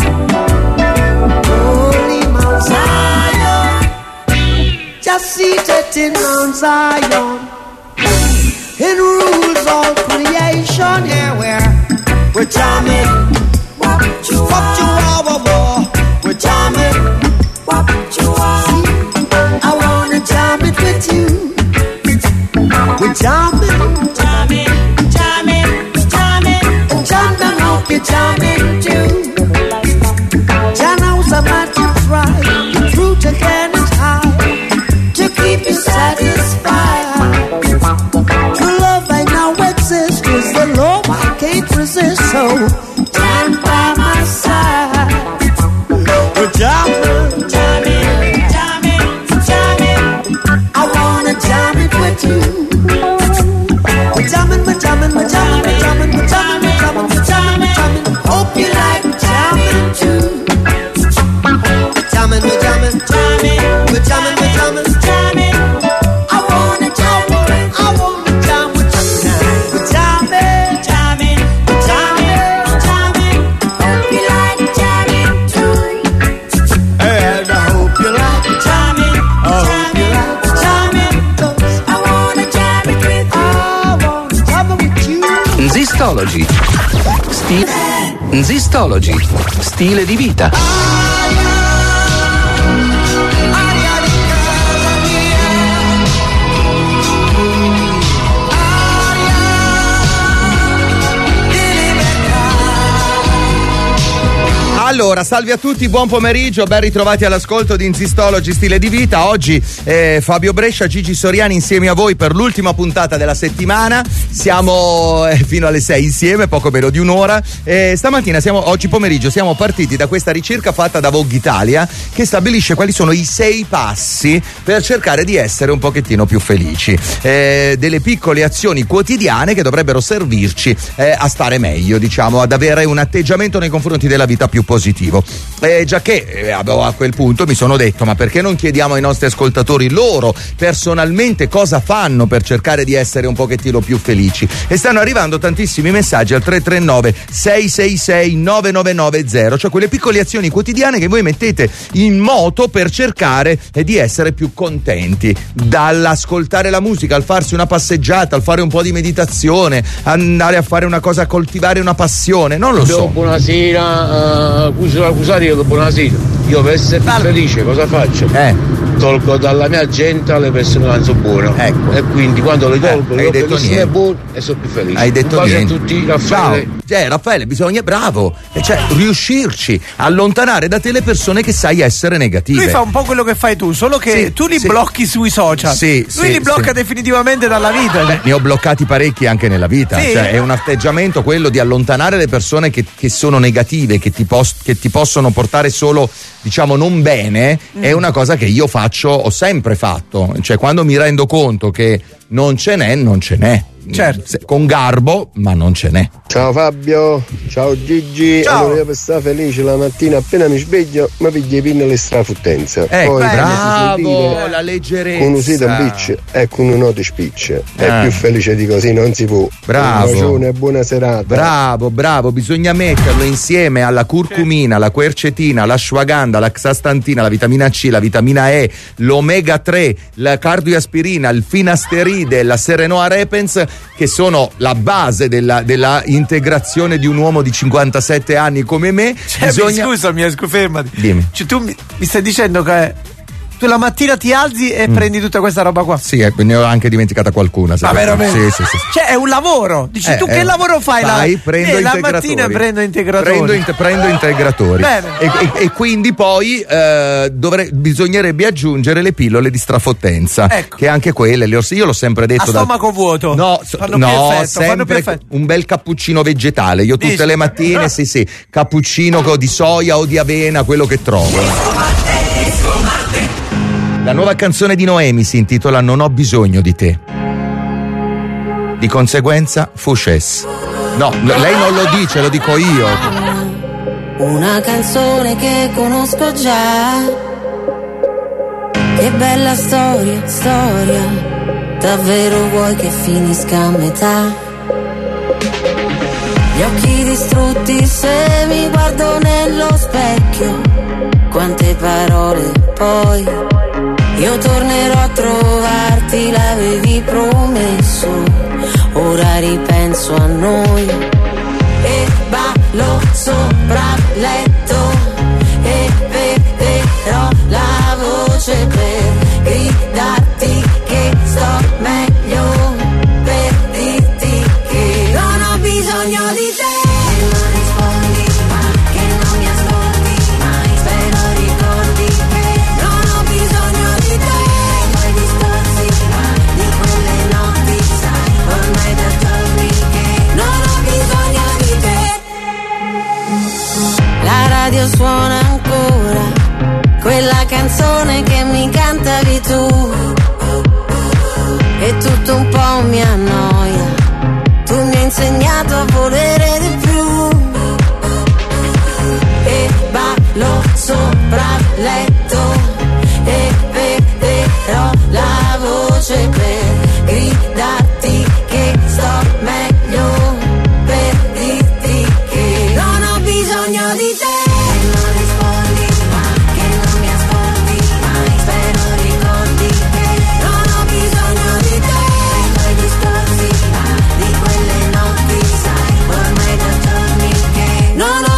Holy Mount Zion, just seated in Mount Zion, it rules all creation. Yeah, we're jamming. What you are, we're jamming. What you are, I wanna jam it with you. We're jamming, jamming, jamming, jamming, and John, I hope you're jamming too. John knows I'm not to try. The truth again is high to keep you satisfied. True love I now exists, 'cause the love I can't resist. So stand by my side. We're jamming, jamming, jamming, jamming. I wanna jam it with you. We're jamming, we're jamming, we're jamming, we're jamming, we're jamming, we're jamming, we're jamming, we're jamming. Hope you like jamming too. We're jamming, we're jamming, jamming, we're jamming, we're jamming, jamming. I wanna jam with you now. We're jamming, jamming, we're jamming, jamming. Hope you like jamming too. And I hope you like jamming, jamming, jamming. 'Cause I wanna jam it with you. I wanna jam it with you. Zistology. Zistology, stile di vita. Allora, salve a tutti, buon pomeriggio, ben ritrovati all'ascolto di Zistology Stile di Vita. Oggi Fabio Brescia, Gigi Soriani insieme a voi per l'ultima puntata della settimana. Siamo fino alle 6 insieme, poco meno di un'ora. Stamattina, oggi pomeriggio, siamo partiti da questa ricerca fatta da Vogue Italia che stabilisce quali sono i 6 passi per cercare di essere un pochettino più felici. Delle piccole azioni quotidiane che dovrebbero servirci a stare meglio, diciamo, ad avere un atteggiamento nei confronti della vita più positivo. Già che a quel punto mi sono detto, ma perché non chiediamo ai nostri ascoltatori loro personalmente cosa fanno per cercare di essere un pochettino più felici? E stanno arrivando tantissimi messaggi al 339 666 9990, cioè quelle piccole azioni quotidiane che voi mettete in moto per cercare di essere più contenti, dall'ascoltare la musica al farsi una passeggiata, al fare un po' di meditazione, andare a fare una cosa, coltivare una passione, non lo so. Buonasera, buonasera. Io per essere più felice cosa faccio? Tolgo dalla mia agenda le persone che non sono buone. Ecco. E quindi quando le tolgo le persone buone e sono più felice. Hai detto niente. A tutti, Raffaele. Ciao. Raffaele, bisogna, bravo, cioè riuscirci a allontanare da te le persone che sai essere negative. Lui fa un po' quello che fai tu, solo che tu li blocchi sui social. Lui li blocca definitivamente dalla vita. Beh, ne ho bloccati parecchi anche nella vita. Cioè, è un atteggiamento quello di allontanare le persone che sono negative, che ti possono portare solo, diciamo, non bene. È una cosa che io ho sempre fatto. Cioè, quando mi rendo conto che non ce n'è. Certo. Con garbo, ma non ce n'è. Ciao Fabio, ciao Gigi. Ciao. Allora io per stare felice la mattina appena mi sveglio mi piglio i pinne le strafuttenze. Poi bravo, la leggerezza. Con un sito un bitch e con un note spicce. È più felice di così non si può. Bravo. Un bacione e buona serata. Bravo, bisogna metterlo insieme alla curcumina, la quercetina, l'ashwagandha, la xastantina, la vitamina C, la vitamina E, l'omega 3, la cardioaspirina, il finasteride, la serenoa repens, che sono la base della integrazione di un uomo di 57 anni come me. Scusami, fermati. Dimmi. Cioè, tu mi stai dicendo che tu la mattina ti alzi e prendi tutta questa roba qua? Sì, ne ho anche dimenticata qualcuna. Ma veramente? Sì. Cioè, è un lavoro. Dici tu che lavoro fai? Prendo la mattina prendo integratori. Prendo integratori. Bene. E quindi poi bisognerebbe aggiungere le pillole di strafottenza. Ecco. Che anche quelle io l'ho sempre detto. A stomaco vuoto. Fanno sempre un bel cappuccino vegetale. Io tutte le mattine, sì, cappuccino di soia o di avena, quello che trovo. La nuova canzone di Noemi si intitola Non ho bisogno di te. Di conseguenza, Fouches. No, lei non lo dice, lo dico io. Una canzone che conosco già. Che bella storia. Davvero vuoi che finisca a metà? Gli occhi distrutti se mi guardo nello specchio. Quante parole poi. Io tornerò a trovarti, l'avevi promesso. Ora ripenso a noi e ballo sopra il letto e perderò la voce per gridarti che sto meglio, per dirti che non ho bisogno di te. Suona ancora quella canzone che mi cantavi tu e tutto un po' mi annoia. Tu mi hai insegnato a volere di più e ballo sopra il letto e perderò la voce per gridarti che sto meglio, per dirti che non ho bisogno di te. No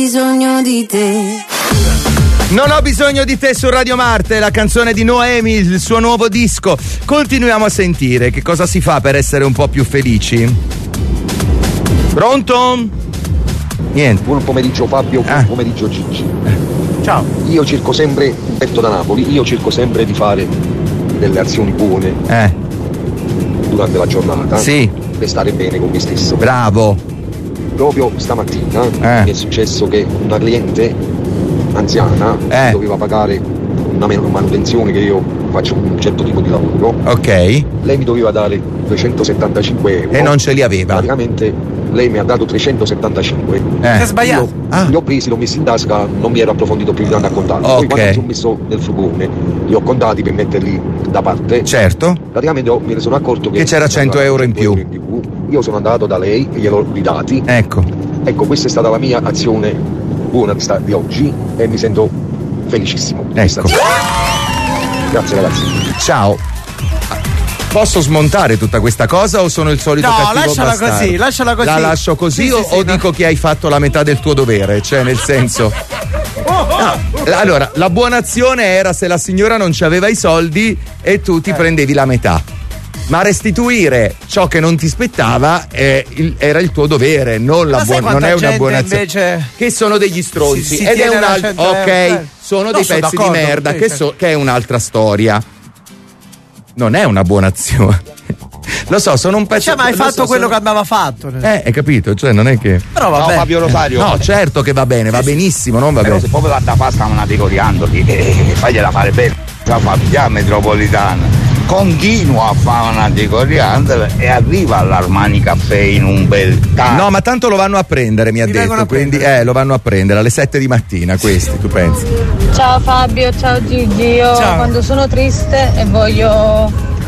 bisogno di te. Non ho bisogno di te su Radio Marte, la canzone di Noemi, il suo nuovo disco. Continuiamo a sentire che cosa si fa per essere un po' più felici. Pronto? Niente. Buon pomeriggio Fabio, buon pomeriggio Gigi. Ciao. Io cerco sempre, Umberto da Napoli, io cerco sempre di fare delle azioni buone durante la giornata. Sì. Per stare bene con me stesso. Bravo. Proprio stamattina mi è successo che una cliente anziana doveva pagare una manutenzione, che io faccio un certo tipo di lavoro. Ok. Lei mi doveva dare 275 euro e non ce li aveva. Praticamente lei mi ha dato 375. È sbagliato. Li ho presi, li ho messi in tasca, non mi ero approfondito più di tanto a contarli. Poi quando mi sono messo nel furgone li ho contati per metterli da parte. Certo. Praticamente me ne sono accorto che c'era 100 euro in più. Io sono andato da lei e gliel'ho ridati. Ecco, questa è stata la mia azione buona di oggi e mi sento felicissimo. Ecco. Grazie ragazzi. Ciao. Posso smontare tutta questa cosa o sono il solito cattivo bastardo? Lasciala così. La lascio così o dico che hai fatto la metà del tuo dovere? Cioè, nel senso... No. Allora, la buona azione era se la signora non ci aveva i soldi e tu ti prendevi la metà. Ma restituire ciò che non ti spettava era il tuo dovere, non è una buona azione. Invece... Che sono degli stronzi. Si ed è un altro. Ok, sono dei pezzi di merda, che è un'altra storia. Non è una buona azione. Lo so, sono un pezzo. Ma hai fatto quello che andava fatto. Hai capito? Cioè, non è che. Però va bene. Fabio Rosario. No, certo che va bene, va benissimo, non va Però bene. se proprio la pasta una di coriandoli, fagliela fare bene. La famiglia metropolitana continua a fare una di coriandoli e arriva all'Armani Caffè in un bel No, ma tanto lo vanno a prendere, mi ha detto. Quindi lo vanno a prendere alle 7 di mattina, questi, tu pensi? Ciao Fabio, ciao Gigi. Io quando sono triste e voglio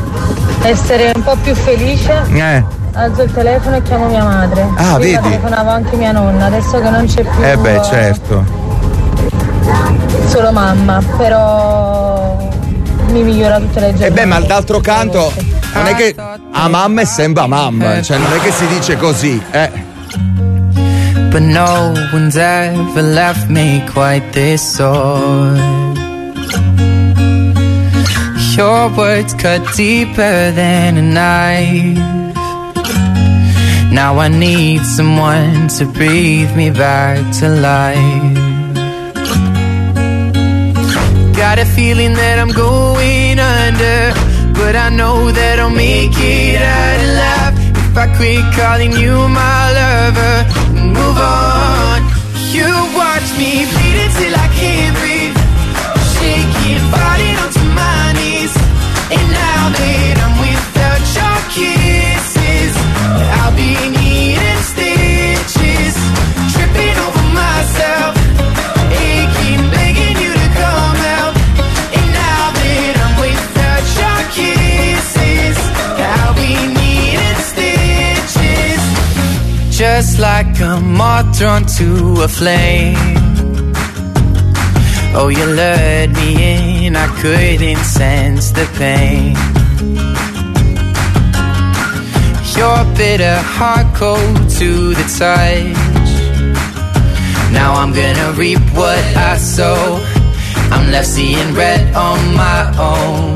essere un po' più felice, alzo il telefono e chiamo mia madre. Ah, prima vedi? telefonavo anche mia nonna, adesso che non c'è più certo. solo mamma, però mi migliora tutte le giornate. Ma d'altro canto non è che a mamma è sempre a mamma, cioè non è che si dice così, But no one's ever left me quite this sore. Your words cut deeper than a knife. Now I need someone to breathe me back to life. Got a feeling that I'm going under, but I know that I'll make it out alive if I quit calling you my lover and move on. You watch me bleed until I can't breathe, shaking, falling onto my knees. And now that I'm without your kisses, I'll be needing stitches, tripping over myself, aching, begging you to come out. And now that I'm without your kisses, I'll be needing stitches, just like a moth drawn to a flame. Oh, you lured me in, I couldn't sense the pain. Your bitter heart cold to the touch. Now I'm gonna reap what I sow. I'm left seeing red on my own.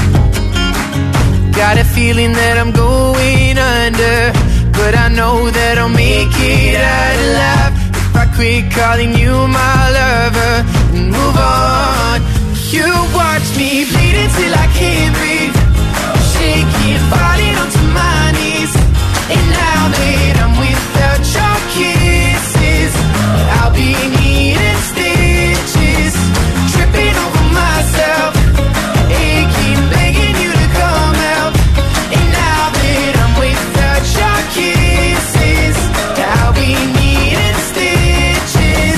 Got a feeling that I'm going under, but I know that I'll make it out alive if I quit calling you my lover and move on. You watch me bleed until I can't breathe, shaking, falling onto my knees. And now that I'm without your kisses, I'll be needing stitches, tripping over myself, aching, begging you to come out. And now that I'm without your kisses, I'll be needing stitches.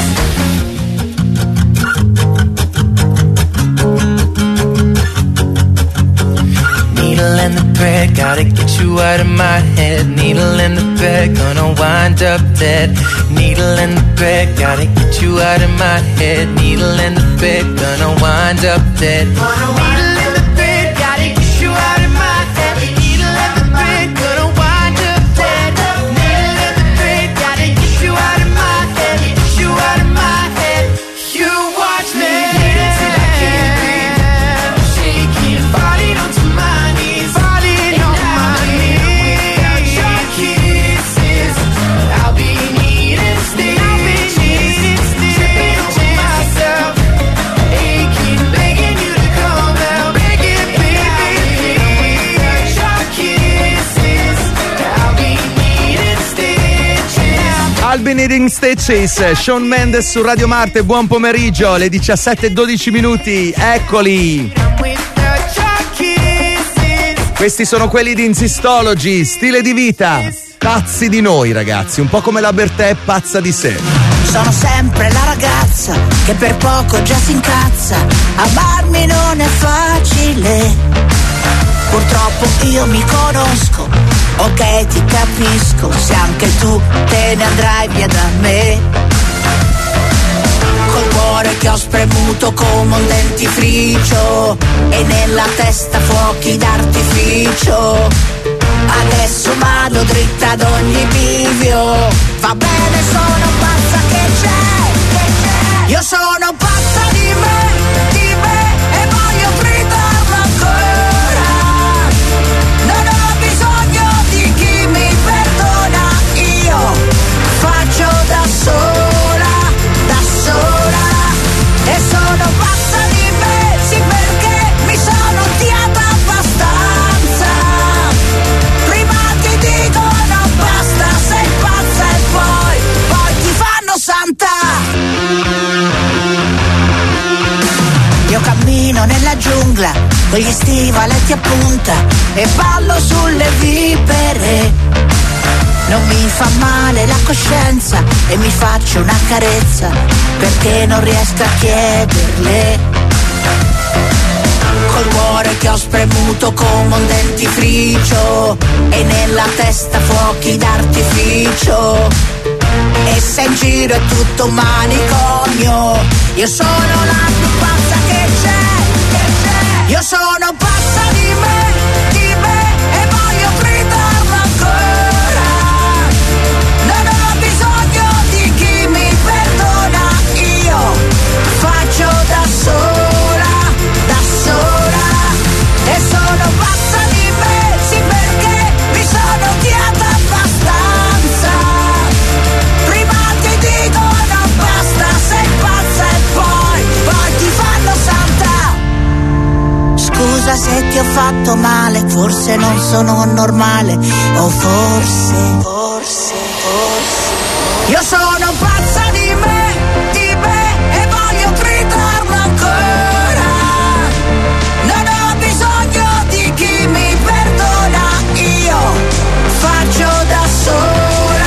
Needle in the thread, gotta get you out of my head. Needle in the thread, gonna wind up dead. Needle in the thread, gotta get you out of my head. Needle in the thread, gonna wind up dead. Needle in the thread, gotta get you out of my head. Needle in the thread, gonna wind up dead. Needle in the thread, gotta get you out of my head. Get you out of my head. Beneath Stitches, Shawn Mendes su Radio Marte, buon pomeriggio, le 17:12 minuti, eccoli. Questi sono quelli di Insistology, stile di vita, pazzi di noi ragazzi, un po' come la Bertè pazza di sé. Sono sempre la ragazza che per poco già si incazza, amarmi non è facile, purtroppo io mi conosco, ok ti capisco, se anche tu te ne andrai via da me, col cuore che ho spremuto come un dentifricio e nella testa fuochi d'artificio, adesso vado dritta ad ogni bivio, va bene sono pazza che c'è, io sono pazza di me e voglio gridarlo ancora, non ho bisogno di chi mi perdona, io faccio da sola e sono pazza di me, sì perché mi sono odiata abbastanza, prima ti dicono basta, sei pazza e poi ti fanno santa. Io cammino nella giungla con gli stivaletti a punta e ballo sulle vipere, non mi fa male la coscienza e mi faccio una carezza perché non riesco a chiederle, col cuore che ho spremuto come un dentifricio e nella testa fuochi d'artificio, e se in giro è tutto un manicomio, io sono la più pazza che c'è, io sono pazza di me e voglio gridarlo ancora, non ho bisogno di chi mi perdona, io faccio da sola e sono pazza di me, sì perché mi sono odiata abbastanza, prima ti dicono basta, sei pazza e poi ti fanno santa. Scusa se ti ho fatto male, forse non sono normale, o forse io sono pazza di me e voglio gridarlo ancora, non ho bisogno di chi mi perdona, io faccio da sola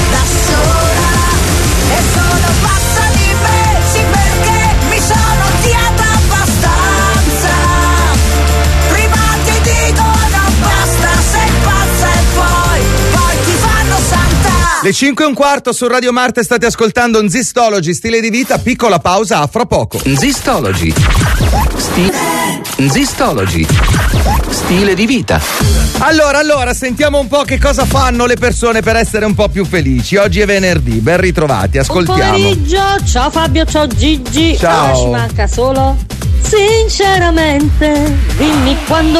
e sono pazza di me, sì perché mi sono odiata abbastanza, prima ti dicono basta, sei pazza e poi ti fanno santa. Le 5:15 su Radio Marte state ascoltando Insistology, stile di vita, piccola pausa, a fra poco. Insistology. Insistology. Stile di vita. Allora, sentiamo un po' che cosa fanno le persone per essere un po' più felici. Oggi è venerdì, ben ritrovati, ascoltiamo. Buon pomeriggio, ciao Fabio, ciao Gigi. Ciao. Ora ci manca solo, sinceramente, dimmi quando.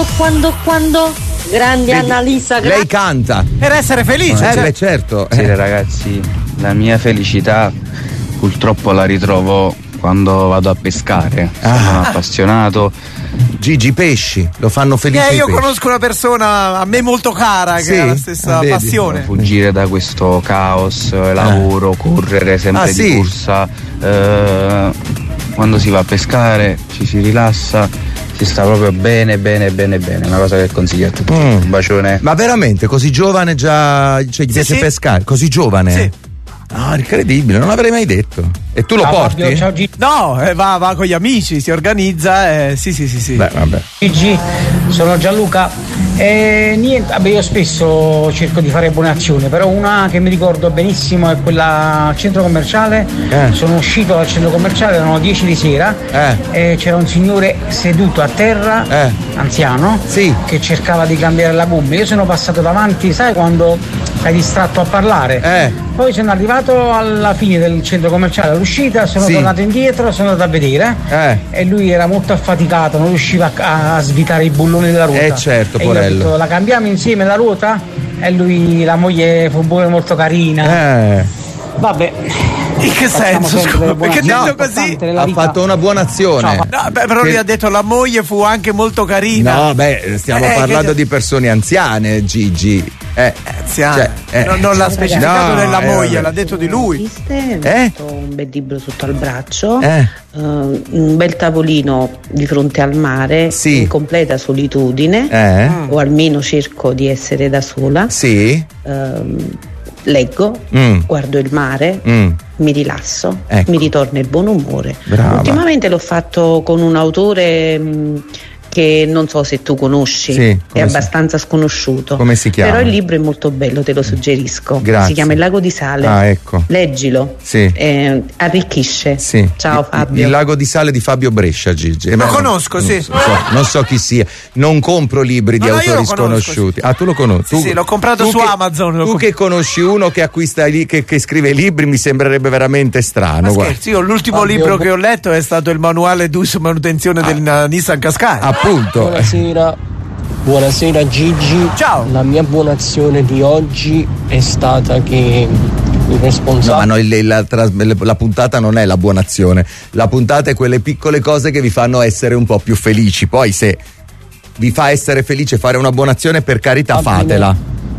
Grandi Annalisa, Lei canta. Per essere felice. Beh, certo. Sì, ragazzi, la mia felicità purtroppo la ritrovo quando vado a pescare. Sono un appassionato. Gigi, pesci, lo fanno felice. Io conosco una persona a me molto cara che ha la stessa passione. Fuggire da questo caos, lavoro, correre sempre di corsa. Quando si va a pescare ci si rilassa. Si sta proprio bene, una cosa che consiglio a tutti. Un bacione. Ma veramente, così giovane già, cioè gli piace pescare? Così giovane? Sì. Ah, incredibile, non l'avrei mai detto. E tu lo porti? Fabio, ciao Gigi. No, va con gli amici, si organizza. Sì. Beh, vabbè. Gigi, sono Gianluca. Niente, io spesso cerco di fare buone azioni, però una che mi ricordo benissimo è quella al centro commerciale. Sono uscito dal centro commerciale, erano 10 di sera e c'era un signore seduto a terra, anziano, che cercava di cambiare la gomma. Io sono passato davanti, sai quando sei distratto a parlare? Poi sono arrivato alla fine del centro commerciale, all'uscita, sono tornato indietro, sono andato a vedere e lui era molto affaticato, non riusciva a svitare i bulloni della ruota. Certo, e io ho detto, la cambiamo insieme la ruota? E lui, la moglie fu pure molto carina. Vabbè. In che senso? Perché detto così ha fatto una buona azione. No, però lui ha detto la moglie fu anche molto carina. No, stiamo parlando di persone anziane, Gigi. non l'ha specificato nella moglie, l'ha detto di lui. Un bel libro sotto al braccio, un bel tavolino di fronte al mare, in completa solitudine, o almeno cerco di essere da sola. Leggo, guardo il mare, mi rilasso, mi ritorna il buon umore. Brava. Ultimamente l'ho fatto con un autore che non so se tu conosci, è abbastanza sconosciuto. Come si chiama? Però il libro è molto bello, te lo suggerisco. Grazie. Si chiama Il lago di sale. Ecco. Leggilo. Arricchisce. Ciao Fabio. Il lago di sale di Fabio Brescia, Gigi. Lo conosco, non so chi sia. Non compro libri di autori sconosciuti. Tu lo conosci? Sì, l'ho comprato su Amazon. Tu che conosci uno che acquista che scrive libri, mi sembrerebbe veramente strano. Ma scherzi, l'ultimo libro che ho letto è stato il manuale d'uso e manutenzione del Nissan Qashqai. Appunto. Buonasera Gigi. Ciao. La mia buona azione di oggi è stata che il responsabile. La puntata non è la buona azione. La puntata è quelle piccole cose che vi fanno essere un po' più felici. Poi se vi fa essere felice fare una buona azione, per carità, fatela.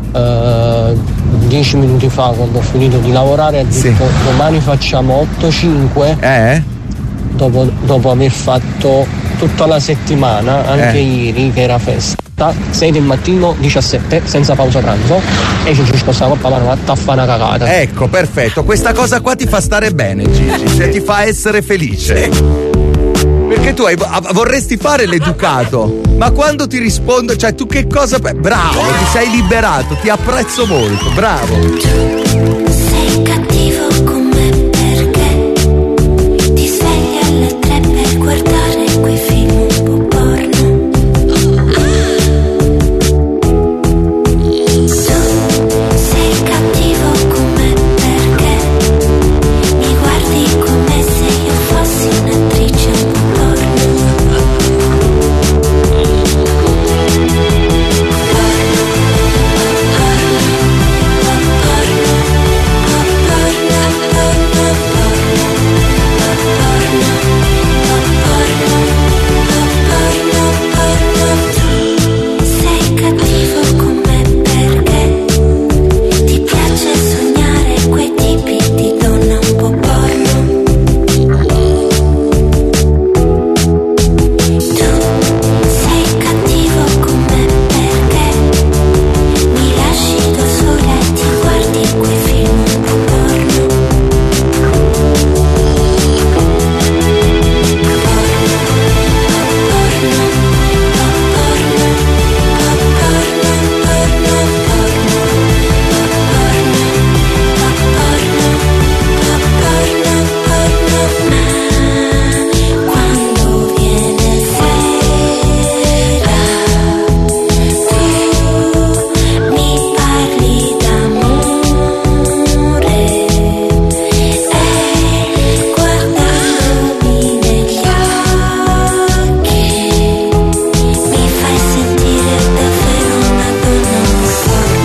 10 minuti fa, quando ho finito di lavorare, ha detto domani facciamo 8-5. Dopo aver fatto tutta la settimana, anche ieri che era festa, 6 del mattino, 17, senza pausa pranzo, e ci spostiamo a parlare una taffa, una cagata. Ecco, perfetto, questa cosa qua ti fa stare bene, Gigi, ti fa essere felice. Perché tu vorresti fare l'educato, ma quando ti rispondo, cioè tu che cosa. Bravo, ti sei liberato, ti apprezzo molto, bravo. Sei cattivo con me perché ti svegli alle 3 per guardare quei film un po' porno. Tu sei cattivo con me perché mi guardi come se io fossi un'attrice un po' sei cattivo con me perché ti piace sognare quei tipi di donna un po' porno. Tu sei cattivo con me perché mi lasci da sola e ti guardi quei film un po' porno. Quando viene sera tu mi parli d'amore e guardandomi negli occhi mi fai sentire davvero una donna un po'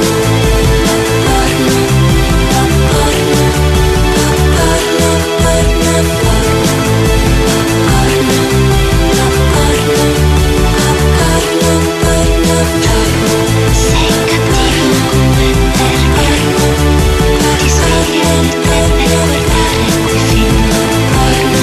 sei cattivo con me perché ti svegli alle 3 per guardare quei film porno.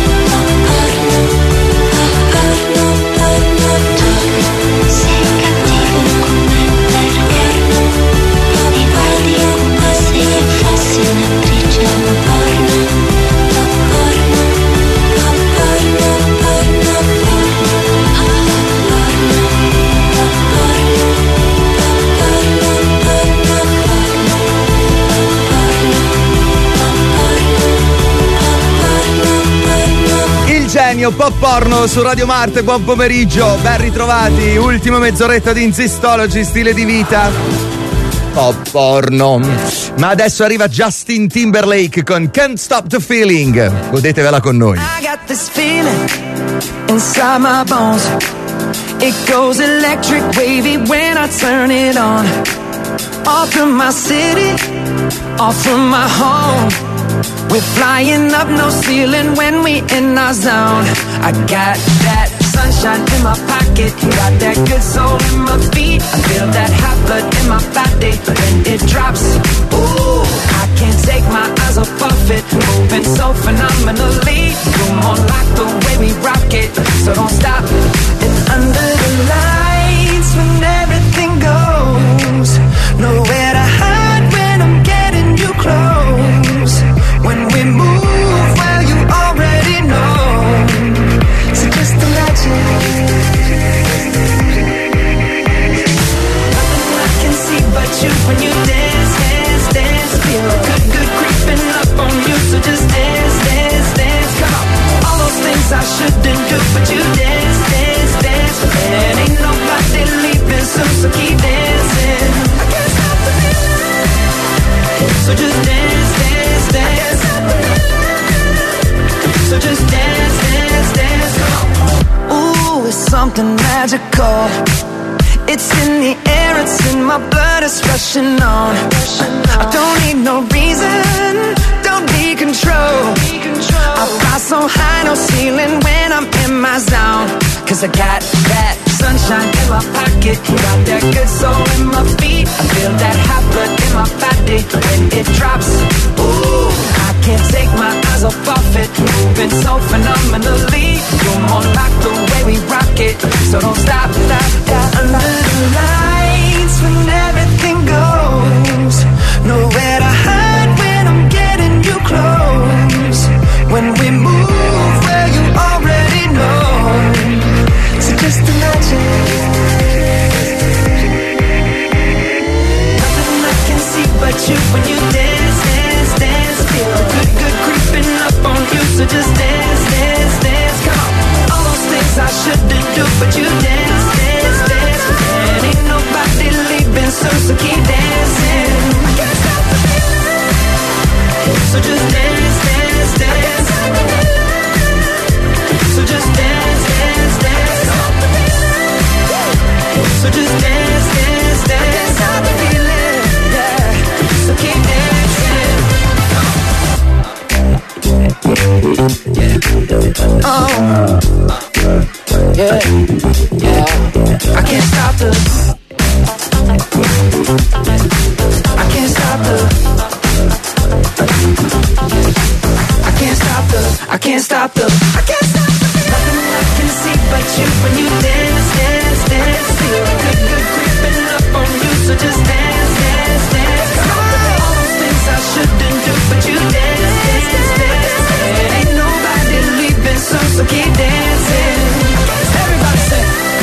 Tu sei cattivo con me perché mi guardi come se io fossi un'attrice un porno. Il genio pop porno su Radio Marte, buon pomeriggio, ben ritrovati, ultima mezz'oretta di Insistology, stile di vita. Pop porno. Ma adesso arriva Justin Timberlake con Can't Stop the Feeling. Godetevela con noi. I got this feeling inside my bones. It goes electric wavy when I turn it on. Off from my city, off from my home. We're flying up no ceiling when we in our zone. I got that sunshine in my pocket. rocket. Got that good soul in my feet. I feel that hot blood in my body when it drops. Ooh, I can't take my eyes off of it. Moving so phenomenally. You're more like the way we rock it. So don't stop. And under the lights when everything goes, nowhere to hide when I'm getting you close. When we move, well, you already know. So just imagine. Nothing I can see but you when you dance, dance, dance. Feel good, good creeping up on you. So just dance, dance, dance. Come on. All those things I shouldn't do, but you dance, dance, dance. And ain't nobody leaving soon, so keep dancing. I can't stop the feeling. So just dance, dance, dance. So just dance, dance, dance. Ooh, it's something magical. It's in the air, it's in my blood, it's rushing on. I don't need no reason, don't need control. I fly so high, no ceiling when I'm in my zone. Cause I got that sunshine in my pocket. Got that good soul in my feet. I feel that hot blood in my body when it drops. Ooh, I can't take my eyes off of it. Moving so phenomenally. You're more like the way we rock it. So don't stop, stop, stop. Under the lights when everything goes, nowhere to hide when I'm getting you close. When we move, well, you already know. So just imagine. Nothing I can see but you when you dance, dance, dance. Feel good, good creeping up on you. So just dance, dance, dance. Come on. All those things I shouldn't do, but you dance, dance, dance. And ain't nobody leaving soon, so keep dancing. I can't stop the feeling. So just dance, dance, dance. So just dance, dance, dance. So just dance, dance, dance. I can't stop the feeling, yeah. So keep dancing. Oh, yeah, yeah. I can't stop the. I can't stop the. I can't stop the. I can't stop the. I can't stop the. Nothing I can see but you when you dance, dance, dance. Feel good, good creeping up on you. So just dance, dance, dance. All those things I shouldn't do, but you dance, dance, dance. And ain't nobody leaving soon, so keep dancing. Everybody say.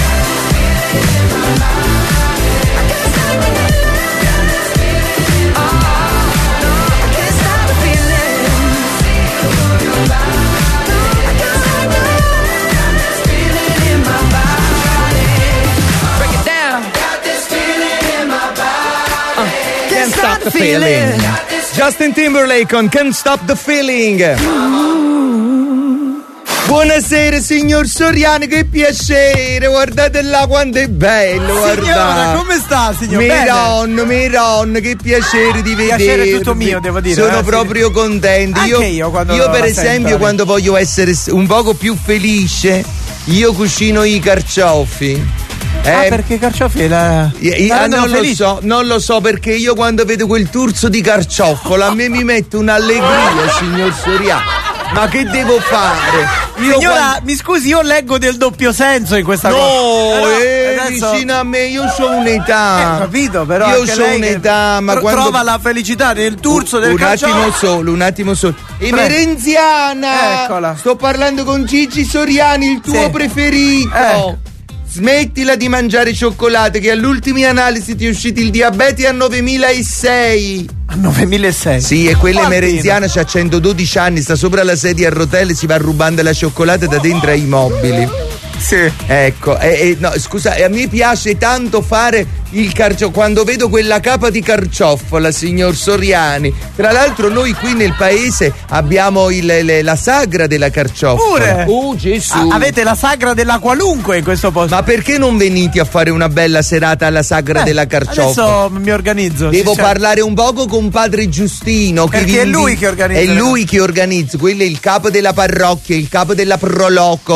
Stop the feeling. Justin Timberlake con Can't Stop the Feeling. Buonasera signor Soriani, che piacere, guardate là quanto è bello, guardate. Signora, come sta signor? Miron, che piacere di vedere. Piacere tutto mio, devo dire. Sono proprio contento. Io per esempio quando voglio essere un poco più felice, io cucino i carciofi. Perché i carciofi non lo so perché io quando vedo quel turzo di carcioffola a me mi mette un'allegria, signor Soriani. Ma che devo fare? Signora, mi scusi, io leggo del doppio senso in questa cosa. Adesso... vicino a me, io ho un'età. Capito, però. Io ho un'età, ma quando. Trova la felicità nel turzo del carciofo. Un attimo solo. Emerenziana! Eccola. Sto parlando con Gigi Soriani, il tuo preferito. Smettila di mangiare cioccolate, che all'ultima analisi ti è uscito il diabete a 9006. A 9006? Sì, e quella emerenziana c'ha 112 anni, sta sopra la sedia a rotelle, si va rubando la cioccolata da dentro ai mobili. Sì. Ecco, no, scusa, a me piace tanto fare il carciofo. Quando vedo quella capa di carciofola, signor Soriani. Tra l'altro noi qui nel paese abbiamo la sagra della carciofola. Pure? Gesù. Avete la sagra della qualunque in questo posto. Ma perché non venite a fare una bella serata alla sagra della carciofola? Adesso mi organizzo. Devo parlare un poco con padre Giustino. Perché è lui che organizza. È lui che organizza. Quello è il capo della parrocchia, il capo della Proloco.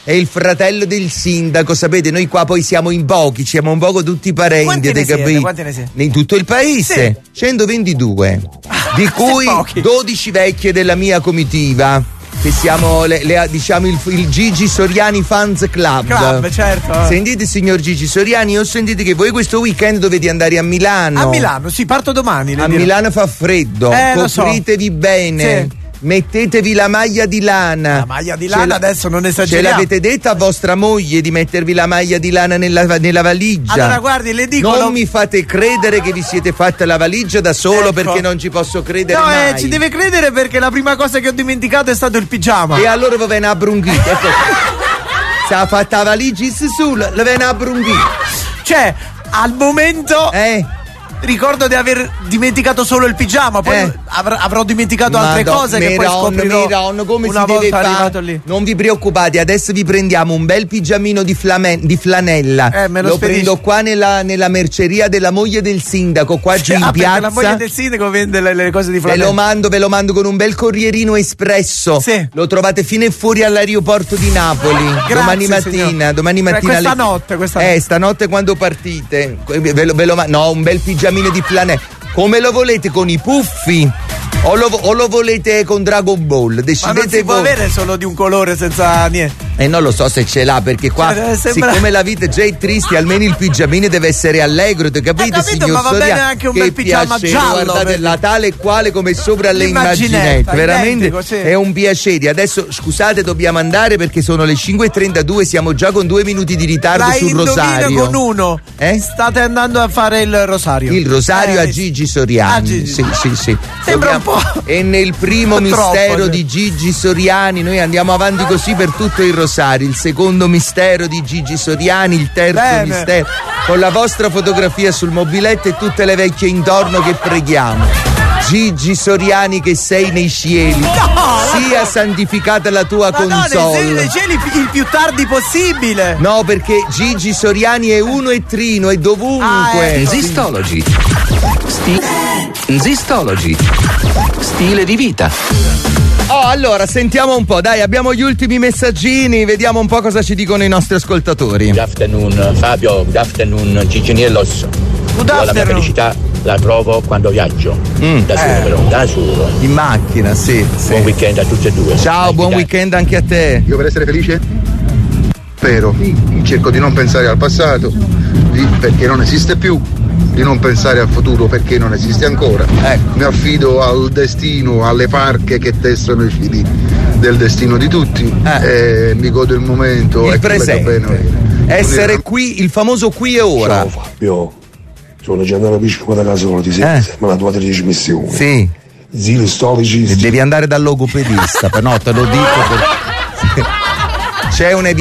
è il fratello del sindaco, sapete, noi qua poi siamo in pochi, siamo un poco tutti parenti, Quanti ne capito? siete? In tutto il paese, sì. 122, di cui 12 vecchie della mia comitiva. Che siamo diciamo il Gigi Soriani Fans Club. Certo. Sentite, signor Gigi Soriani, ho sentito che voi questo weekend dovete andare a Milano. A Milano, sì, parto domani. A Milano fa freddo, copritevi bene. Sì. Mettetevi la maglia di lana. La maglia di lana adesso non esageriamo. Ce l'avete detta a vostra moglie di mettervi la maglia di lana nella valigia? Allora guardi, le dico. Non mi fate credere che vi siete fatta la valigia da solo, perché non ci posso credere. No, mai. Ci deve credere perché la prima cosa che ho dimenticato è stato il pigiama. E allora vi viene a brunghita. Si è fatta la valigia su, le viene a brunghita. Cioè, al momento. Ricordo di aver dimenticato solo il pigiama, poi avrò dimenticato altre cose che poi scoprirò come una si volta deve arrivato lì. Non vi preoccupate, adesso vi prendiamo un bel pigiamino di flanella. Me lo prendo qua nella merceria della moglie del sindaco, qua giù in piazza. La moglie del sindaco vende le cose di flanella. Ve lo mando con un bel corrierino espresso. Sì. Lo trovate fino e fuori all'aeroporto di Napoli. Grazie, domani mattina. Questa notte. Stanotte quando partite. Un bel pigiamino di flanella. Come lo volete, con i puffi o lo volete con Dragon Ball? Decidete. Ma non si può avere solo di un colore senza niente. Non lo so se ce l'ha, perché qua siccome la vita già è triste, almeno il pigiamino deve essere allegro, capito, signor ma va Soria? bene anche un bel pigiama giallo. Guardate, la tale e quale come sopra le immaginette. Veramente identico, sì. È un piacere. Adesso scusate, dobbiamo andare perché sono le 5:32, siamo già con 2 minuti di ritardo sul rosario. Con uno. State andando a fare il rosario. Il rosario a Gigi Soriani. Sì. Sembra un po'. E nel primo mistero di Gigi Soriani noi andiamo avanti così per tutto il rosario. Il secondo mistero di Gigi Soriani, il terzo mistero, con la vostra fotografia sul mobiletto e tutte le vecchie intorno che preghiamo. Gigi Soriani che sei nei cieli, sia santificata la tua console. Nei cieli il più tardi possibile. No, perché Gigi Soriani è uno e trino, è dovunque. Zistology. Zistology. Stile di vita. Allora, sentiamo un po', dai, abbiamo gli ultimi messaggini, vediamo un po' cosa ci dicono i nostri ascoltatori. Good afternoon Fabio, good afternoon Gigi Niellos. La mia felicità la trovo quando viaggio. Da solo. In macchina, sì. Buon weekend a tutti e due. Ciao, buon weekend anche a te. Io per essere felice? Spero. Cerco di non pensare al passato, perché non esiste più. Di non pensare al futuro perché non esiste ancora. Mi affido al destino, alle parche che tessano i fili del destino di tutti e mi godo il momento. Il presente. Essere qui, il famoso qui e ora. Ciao Fabio, sono Gianna Pisco da casa ti sei, ma la tua trasmissione. Sì. Zili storici. Devi andare dal logopedista, però te lo dico perché c'è un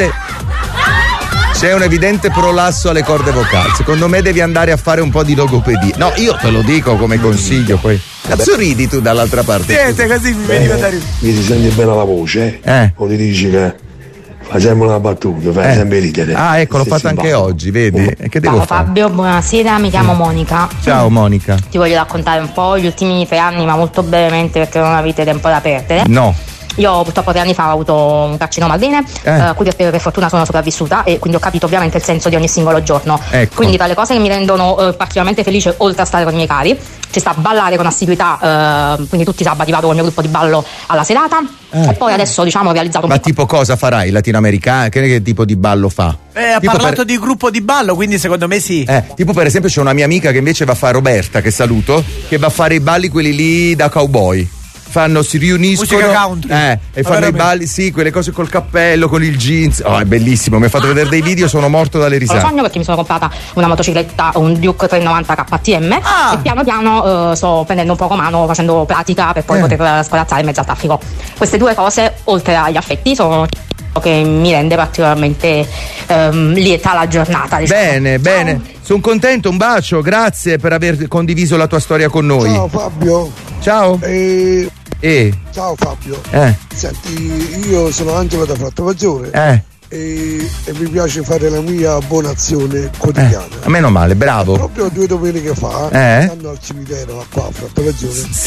evidente prolasso alle corde vocali. Secondo me devi andare a fare un po' di logopedia. No, io te lo dico come consiglio, poi. Cazzo ridi tu dall'altra parte? Niente, così mi veniva da ridere. Mi si sente bene la voce, o ti dici che facciamo una battuta, fai sempre ridere. Ecco, l'ho fatta anche oggi, vedi? Che devo fare? Fabio, buonasera, mi chiamo Monica. Ciao Monica. Ti voglio raccontare un po' gli ultimi 3 anni, ma molto brevemente perché non avete tempo da perdere. No. Io purtroppo 3 anni fa ho avuto un carcinoma al rene, cui per fortuna sono sopravvissuta e quindi ho capito ovviamente il senso di ogni singolo giorno. Ecco. Quindi tra le cose che mi rendono particolarmente felice, oltre a stare con i miei cari, ci sta a ballare con assiduità, quindi tutti i sabati vado con il mio gruppo di ballo alla serata e poi adesso diciamo ho realizzato Ma tipo cosa farai? Latinoamericana? Che tipo di ballo fa? Ha parlato di gruppo di ballo, quindi secondo me sì. Tipo per esempio c'è una mia amica che invece va a fare, Roberta, che saluto, che va a fare i balli quelli lì da cowboy. Si riuniscono musica country. E fanno i balli, sì, quelle cose col cappello, con il jeans. È bellissimo, mi ha fatto vedere dei video, sono morto dalle risate. Lo sogno perché mi sono comprata una motocicletta, un Duke 390 KTM e piano piano sto prendendo un poco mano, facendo pratica per poi poter scorazzare in mezzo al traffico. Queste 2 cose, oltre agli affetti, sono che mi rende particolarmente lieta la giornata, diciamo. Bene, sono contento, un bacio, grazie per aver condiviso la tua storia con noi. Ciao Fabio. Ciao. Ciao Fabio. Senti, io sono Angelo da Frattavaggiore e mi piace fare la mia buona azione quotidiana. Meno male, bravo. Proprio 2 domeniche fa, andando al cimitero qua a Frattavaggiore, sì.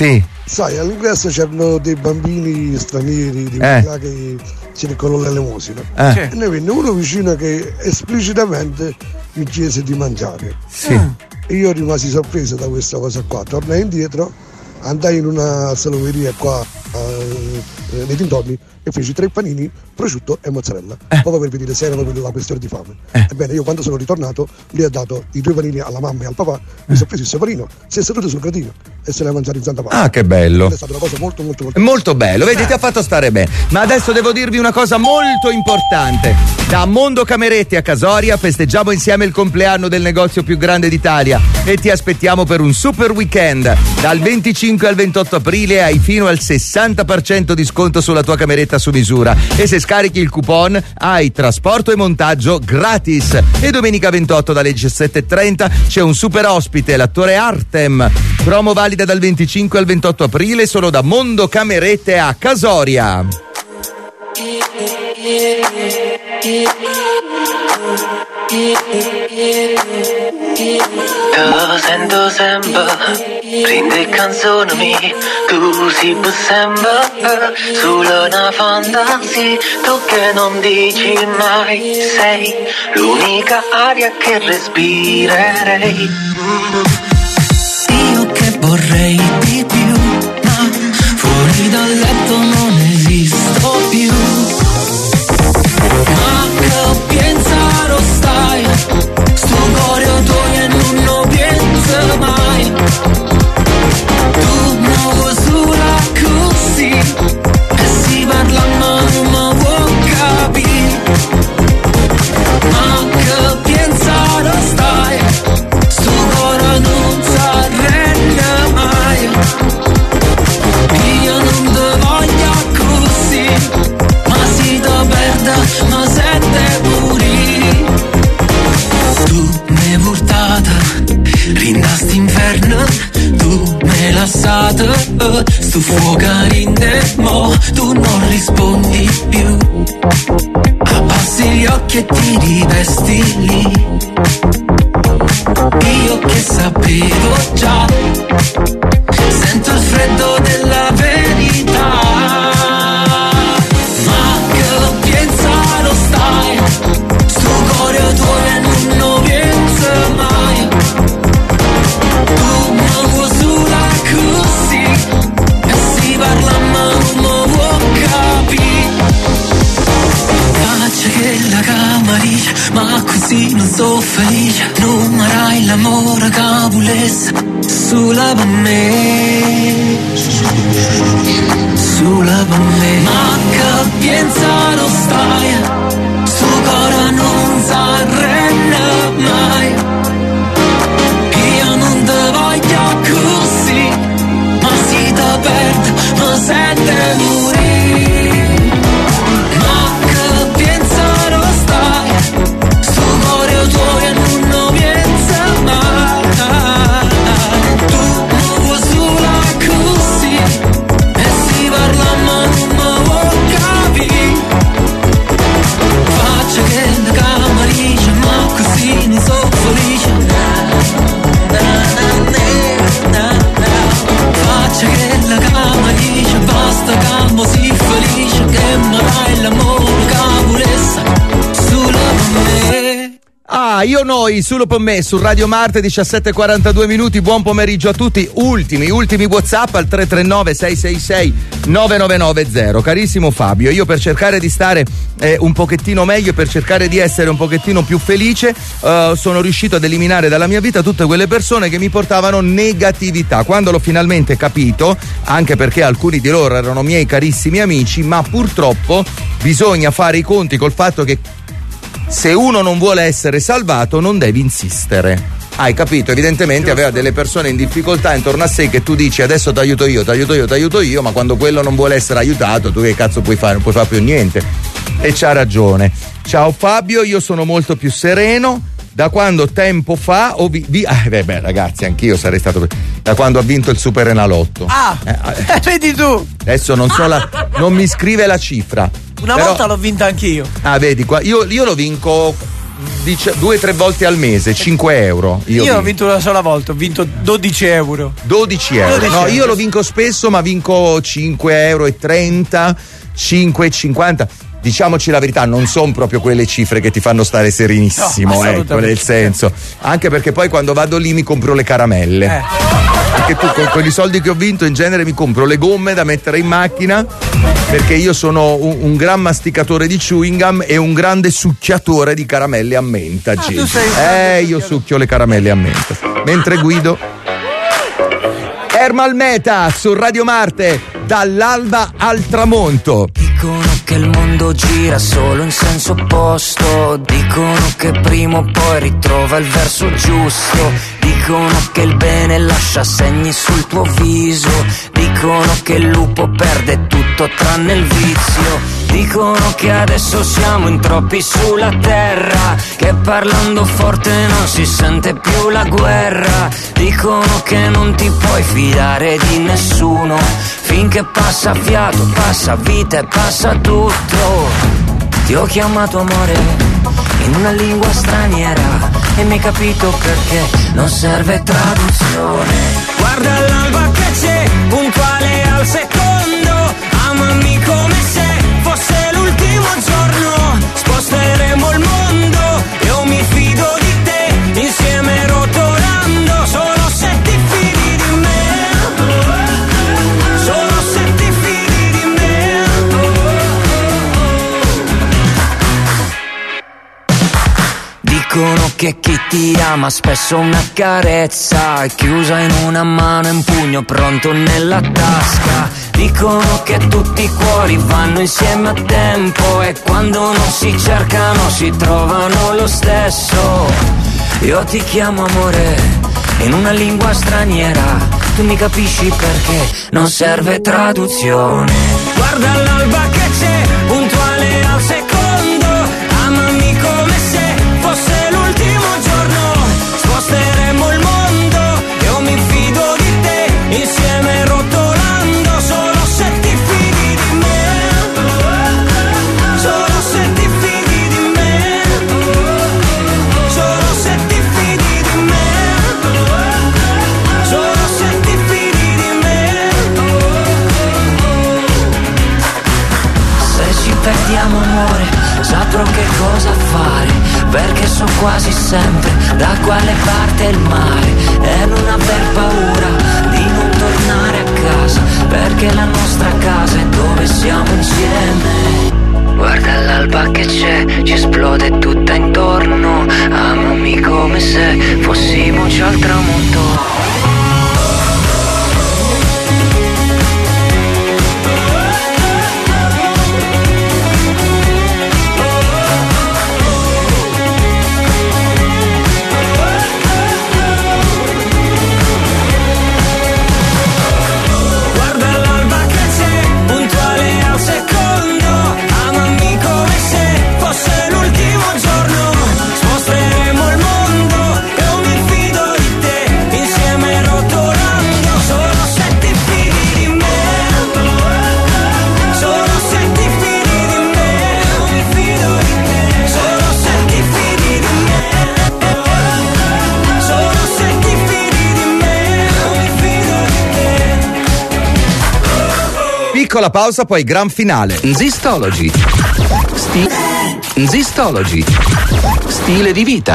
Sai, all'ingresso c'erano dei bambini stranieri di là che cercano l'elemosina. E ne venne uno vicino che esplicitamente mi chiese di mangiare. Sì. E io rimasi sorpreso da questa cosa qua. Tornai indietro, andai in una salomeria qua nei dintorni e feci 3 panini, prosciutto e mozzarella, proprio per vedere se erano la questione di fame. Ebbene, io quando sono ritornato, lui ha dato i 2 panini alla mamma e al papà, mi sono preso il saporino, si è seduto sul gradino e se l'ha mangiato in Santa Pace. Ah, che bello! È stata una cosa molto molto bello, vedi, ti ha fatto stare bene. Ma adesso devo dirvi una cosa molto importante. Da Mondo Camerette a Casoria festeggiamo insieme il compleanno del negozio più grande d'Italia e ti aspettiamo per un super weekend. Dal 25 al 28 aprile hai fino al 60% di sconto sulla tua cameretta su misura e se scarichi il coupon hai trasporto e montaggio gratis. E domenica 28 dalle 17:30 c'è un super ospite, l'attore Artem. Promo valida dal 25 al 28 aprile solo da Mondo Camerette a Casoria. Te sento sempre, prende canzoni così per sempre, solo una fantasia, tu che non dici mai, sei l'unica aria che respirerei. Io che vorrei di più, ma fuori dal letto non esisto più. Ma che pensare stai, sto cuore tuo e non lo penso mai. Tu muovo sulla così e si parla ma non mi può capire. Ma che pensare stai, sto cuore non si arrende mai. Io non te voglio così, ma si te perde, ma sente morire. Tu mi hai portata, rinasti inferno, tu mi hai lasciato, sto fuoco in te, mo tu non rispondi più. Abbassi gli occhi e ti rivesti lì. Io che sapevo già, sento il freddo della verità. Ma che pensare stai, sto cuore tuo e non lo penso mai. Tu muovo sulla così e si parla ma non mi può capire. Faccia che la camariccia, ma così non so felice. Non marai l'amore che volesse sulla per me, sulla per me. Ma che pensare stai, sto cuore non si arrende mai. Io non te voglio così, ma si te perde, ma sente morire. Ma che pensare stai, sto cuore tuo e non lo penso mai. Tu muovo sulla così e si parla ma non mi può capire. Faccia che la camariccia, ma così non so felice. Faccia che la camariccia, basta campo si felice, che mi dai l'amore che volesse solo per me. Ah, io noi, solo per me, su Radio Marte, 17:42 minuti, buon pomeriggio a tutti. Ultimi WhatsApp al 339 666 9990. Carissimo Fabio, io per cercare di stare un pochettino meglio e per cercare di essere un pochettino più felice, sono riuscito ad eliminare dalla mia vita tutte quelle persone che mi portavano negatività. Quando l'ho finalmente capito, anche perché alcuni di loro erano miei carissimi amici, ma purtroppo bisogna fare i conti col fatto che se uno non vuole essere salvato non devi insistere. Hai capito? Evidentemente aveva delle persone in difficoltà intorno a sé che tu dici adesso t'aiuto io, ma quando quello non vuole essere aiutato tu che cazzo puoi fare? Non puoi fare più niente. E c'ha ragione. Ciao Fabio, io sono molto più sereno. Da quando tempo fa ragazzi, anch'io sarei stato da quando ha vinto il Super Enalotto. Vedi tu. Adesso non so non mi scrive la cifra. Una volta l'ho vinta anch'io. Vedi qua, io lo vinco 2-3 volte al mese, 5 euro. Io ho vinto una sola volta, ho vinto 12 euro. 12 euro. No, io lo vinco spesso, ma vinco 5,30 euro, 5,50. Diciamoci la verità, non sono proprio quelle cifre che ti fanno stare serenissimo, ecco, nel senso. Anche perché poi quando vado lì mi compro le caramelle. Perché tu con i soldi che ho vinto in genere mi compro le gomme da mettere in macchina, perché io sono un gran masticatore di chewing gum e un grande succhiatore di caramelle a menta. Io succhio le caramelle a menta mentre guido. Ermal Meta su Radio Marte, dall'alba al tramonto. Dicono che il mondo gira solo in senso opposto, dicono che prima o poi ritrova il verso giusto, dicono che il bene lascia segni sul tuo viso, dicono che il lupo perde tutto tranne il vizio, dicono che adesso siamo in troppi sulla terra, che parlando forte non si sente più la guerra, dicono che non ti puoi fidare di nessuno, finché passa fiato, passa vita e passa tutto. Ti ho chiamato amore in una lingua straniera e mi hai capito perché non serve traduzione. Guarda l'alba che c'è, puntuale al secondo, amami come se fosse l'ultimo giorno, sposteremo il mondo, io mi fido di te, insieme rotolando, solo se ti fidi di me, solo se ti fidi di me. Dicono che chi ti ama spesso una carezza è chiusa in una mano e un pugno pronto nella tasca, dicono che tutti i cuori vanno insieme a tempo e quando non si cercano si trovano lo stesso. Io ti chiamo amore in una lingua straniera, tu mi capisci perché non serve traduzione. Guarda l'alba che c'è, puntuale al secondo, amami come se fosse l'ultimo giorno, sposteremo il mondo, io mi fido di te, insieme rotolando, solo se ti fidi di me, solo se ti fidi di me, solo se ti fidi di me, solo se ti fidi di me. Se ci perdiamo amore, saprò che cosa fare, perché so quasi sempre da quale parte il mare, e non aver paura di non tornare a casa, perché la nostra casa è dove siamo insieme. Guarda l'alba che c'è, ci esplode tutta intorno, amami come se fossimo già al tramonto. Piccola pausa, poi gran finale. Zistology. Zistology. Stile di vita.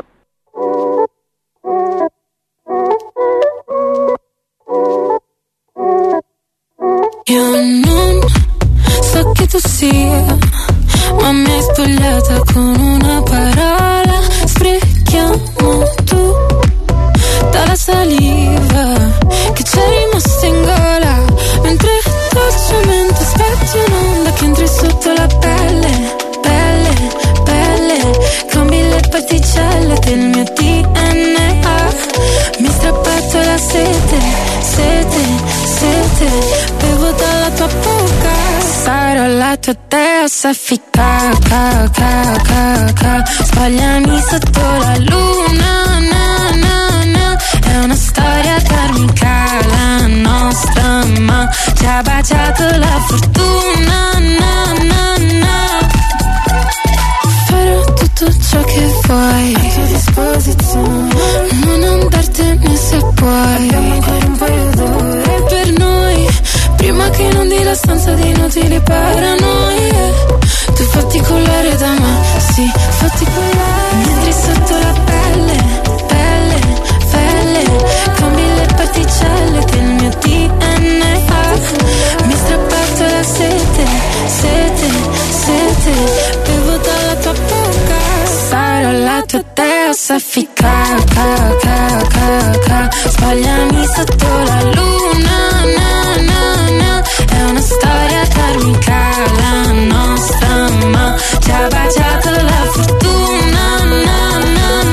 Io non so che tu sia, ma mi hai spogliata con una parola. Sprechiamo tutta la saliva che c'è rimasta in gola, mentre dolcemente aspetti un'onda che entri sotto la pelle, pelle, pelle. Cambi le particelle del mio DNA. Mi hai strappato la sete, sete, sete. Bevo dalla tua bocca, sarò la tua dea soffica, ca, ca, ca, ca. Spogliami sotto la luna, na, na, na. È una storia karmica la nostra, ma ci ha baciato la fortuna, na, na, na. Farò tutto ciò che soffica, sbagliami sotto la luna, na, na, na. È una storia karmica la nostra, ma ci ha baciato la fortuna, na, na,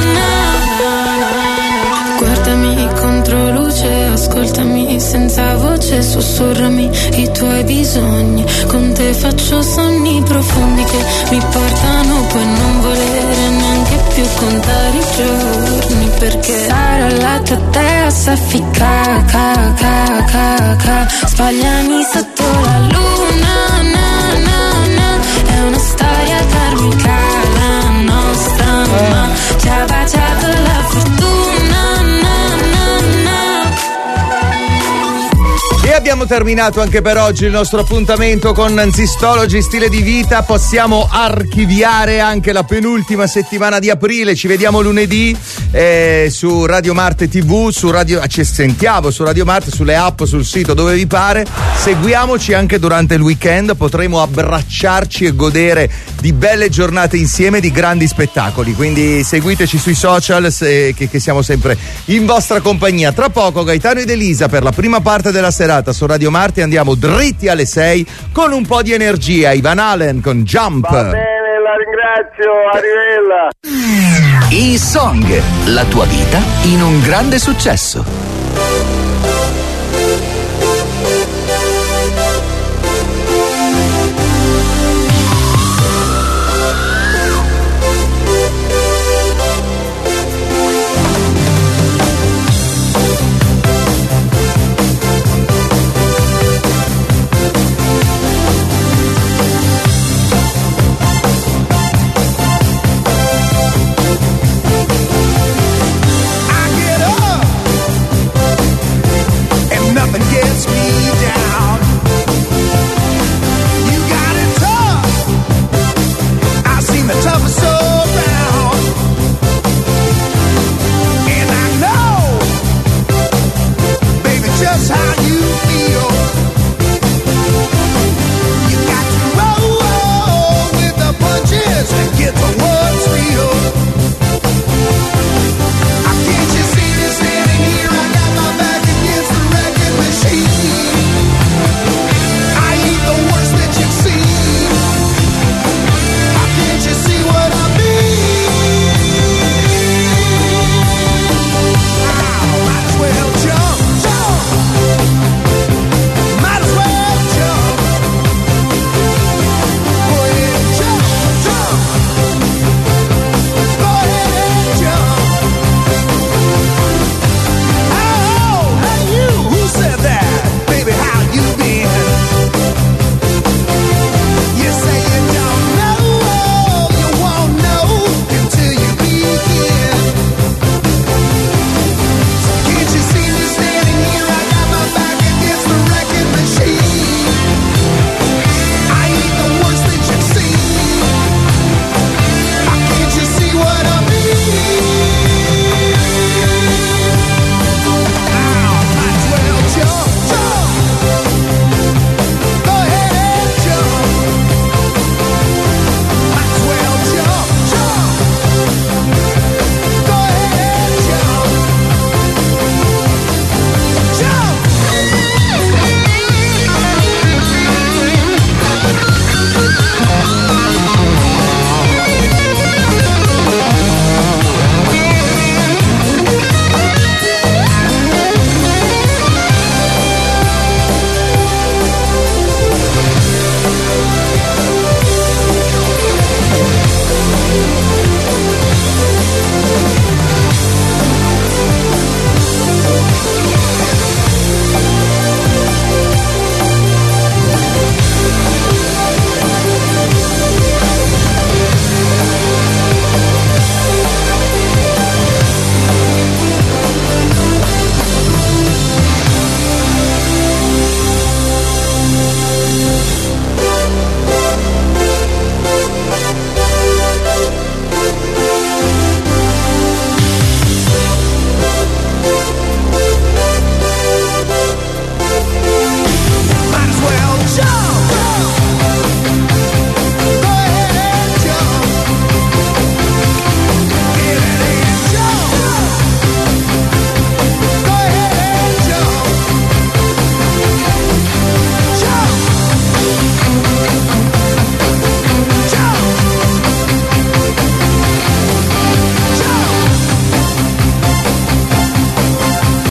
na. Guardami contro luce, ascoltami senza voce, sussurrami i tuoi bisogni. Con te faccio sogni profondi che mi portano poi non volere neanche più contare i giorni, perché sarò la tua terra soffica, sbagliami sotto la luna, na, na, na. È una storia karmica la nostra, ma ci ha baciato la fortuna, na, na, na. E abbiamo terminato anche per oggi il nostro appuntamento con Zistology Stile di Vita. Possiamo archiviare anche la penultima settimana di aprile. Ci vediamo lunedì su Radio Marte TV, ci sentiamo su Radio Marte, sulle app, sul sito, dove vi pare. Seguiamoci anche durante il weekend, potremo abbracciarci e godere di belle giornate insieme, di grandi spettacoli. Quindi seguiteci sui social che siamo sempre in vostra compagnia. Tra poco Gaetano ed Elisa per la prima parte della serata su Radio Marte. Andiamo dritti alle 6 con un po' di energia. Ivan Allen con Jump. Va bene, la ringrazio, arrivederla. E-Song, la tua vita in un grande successo.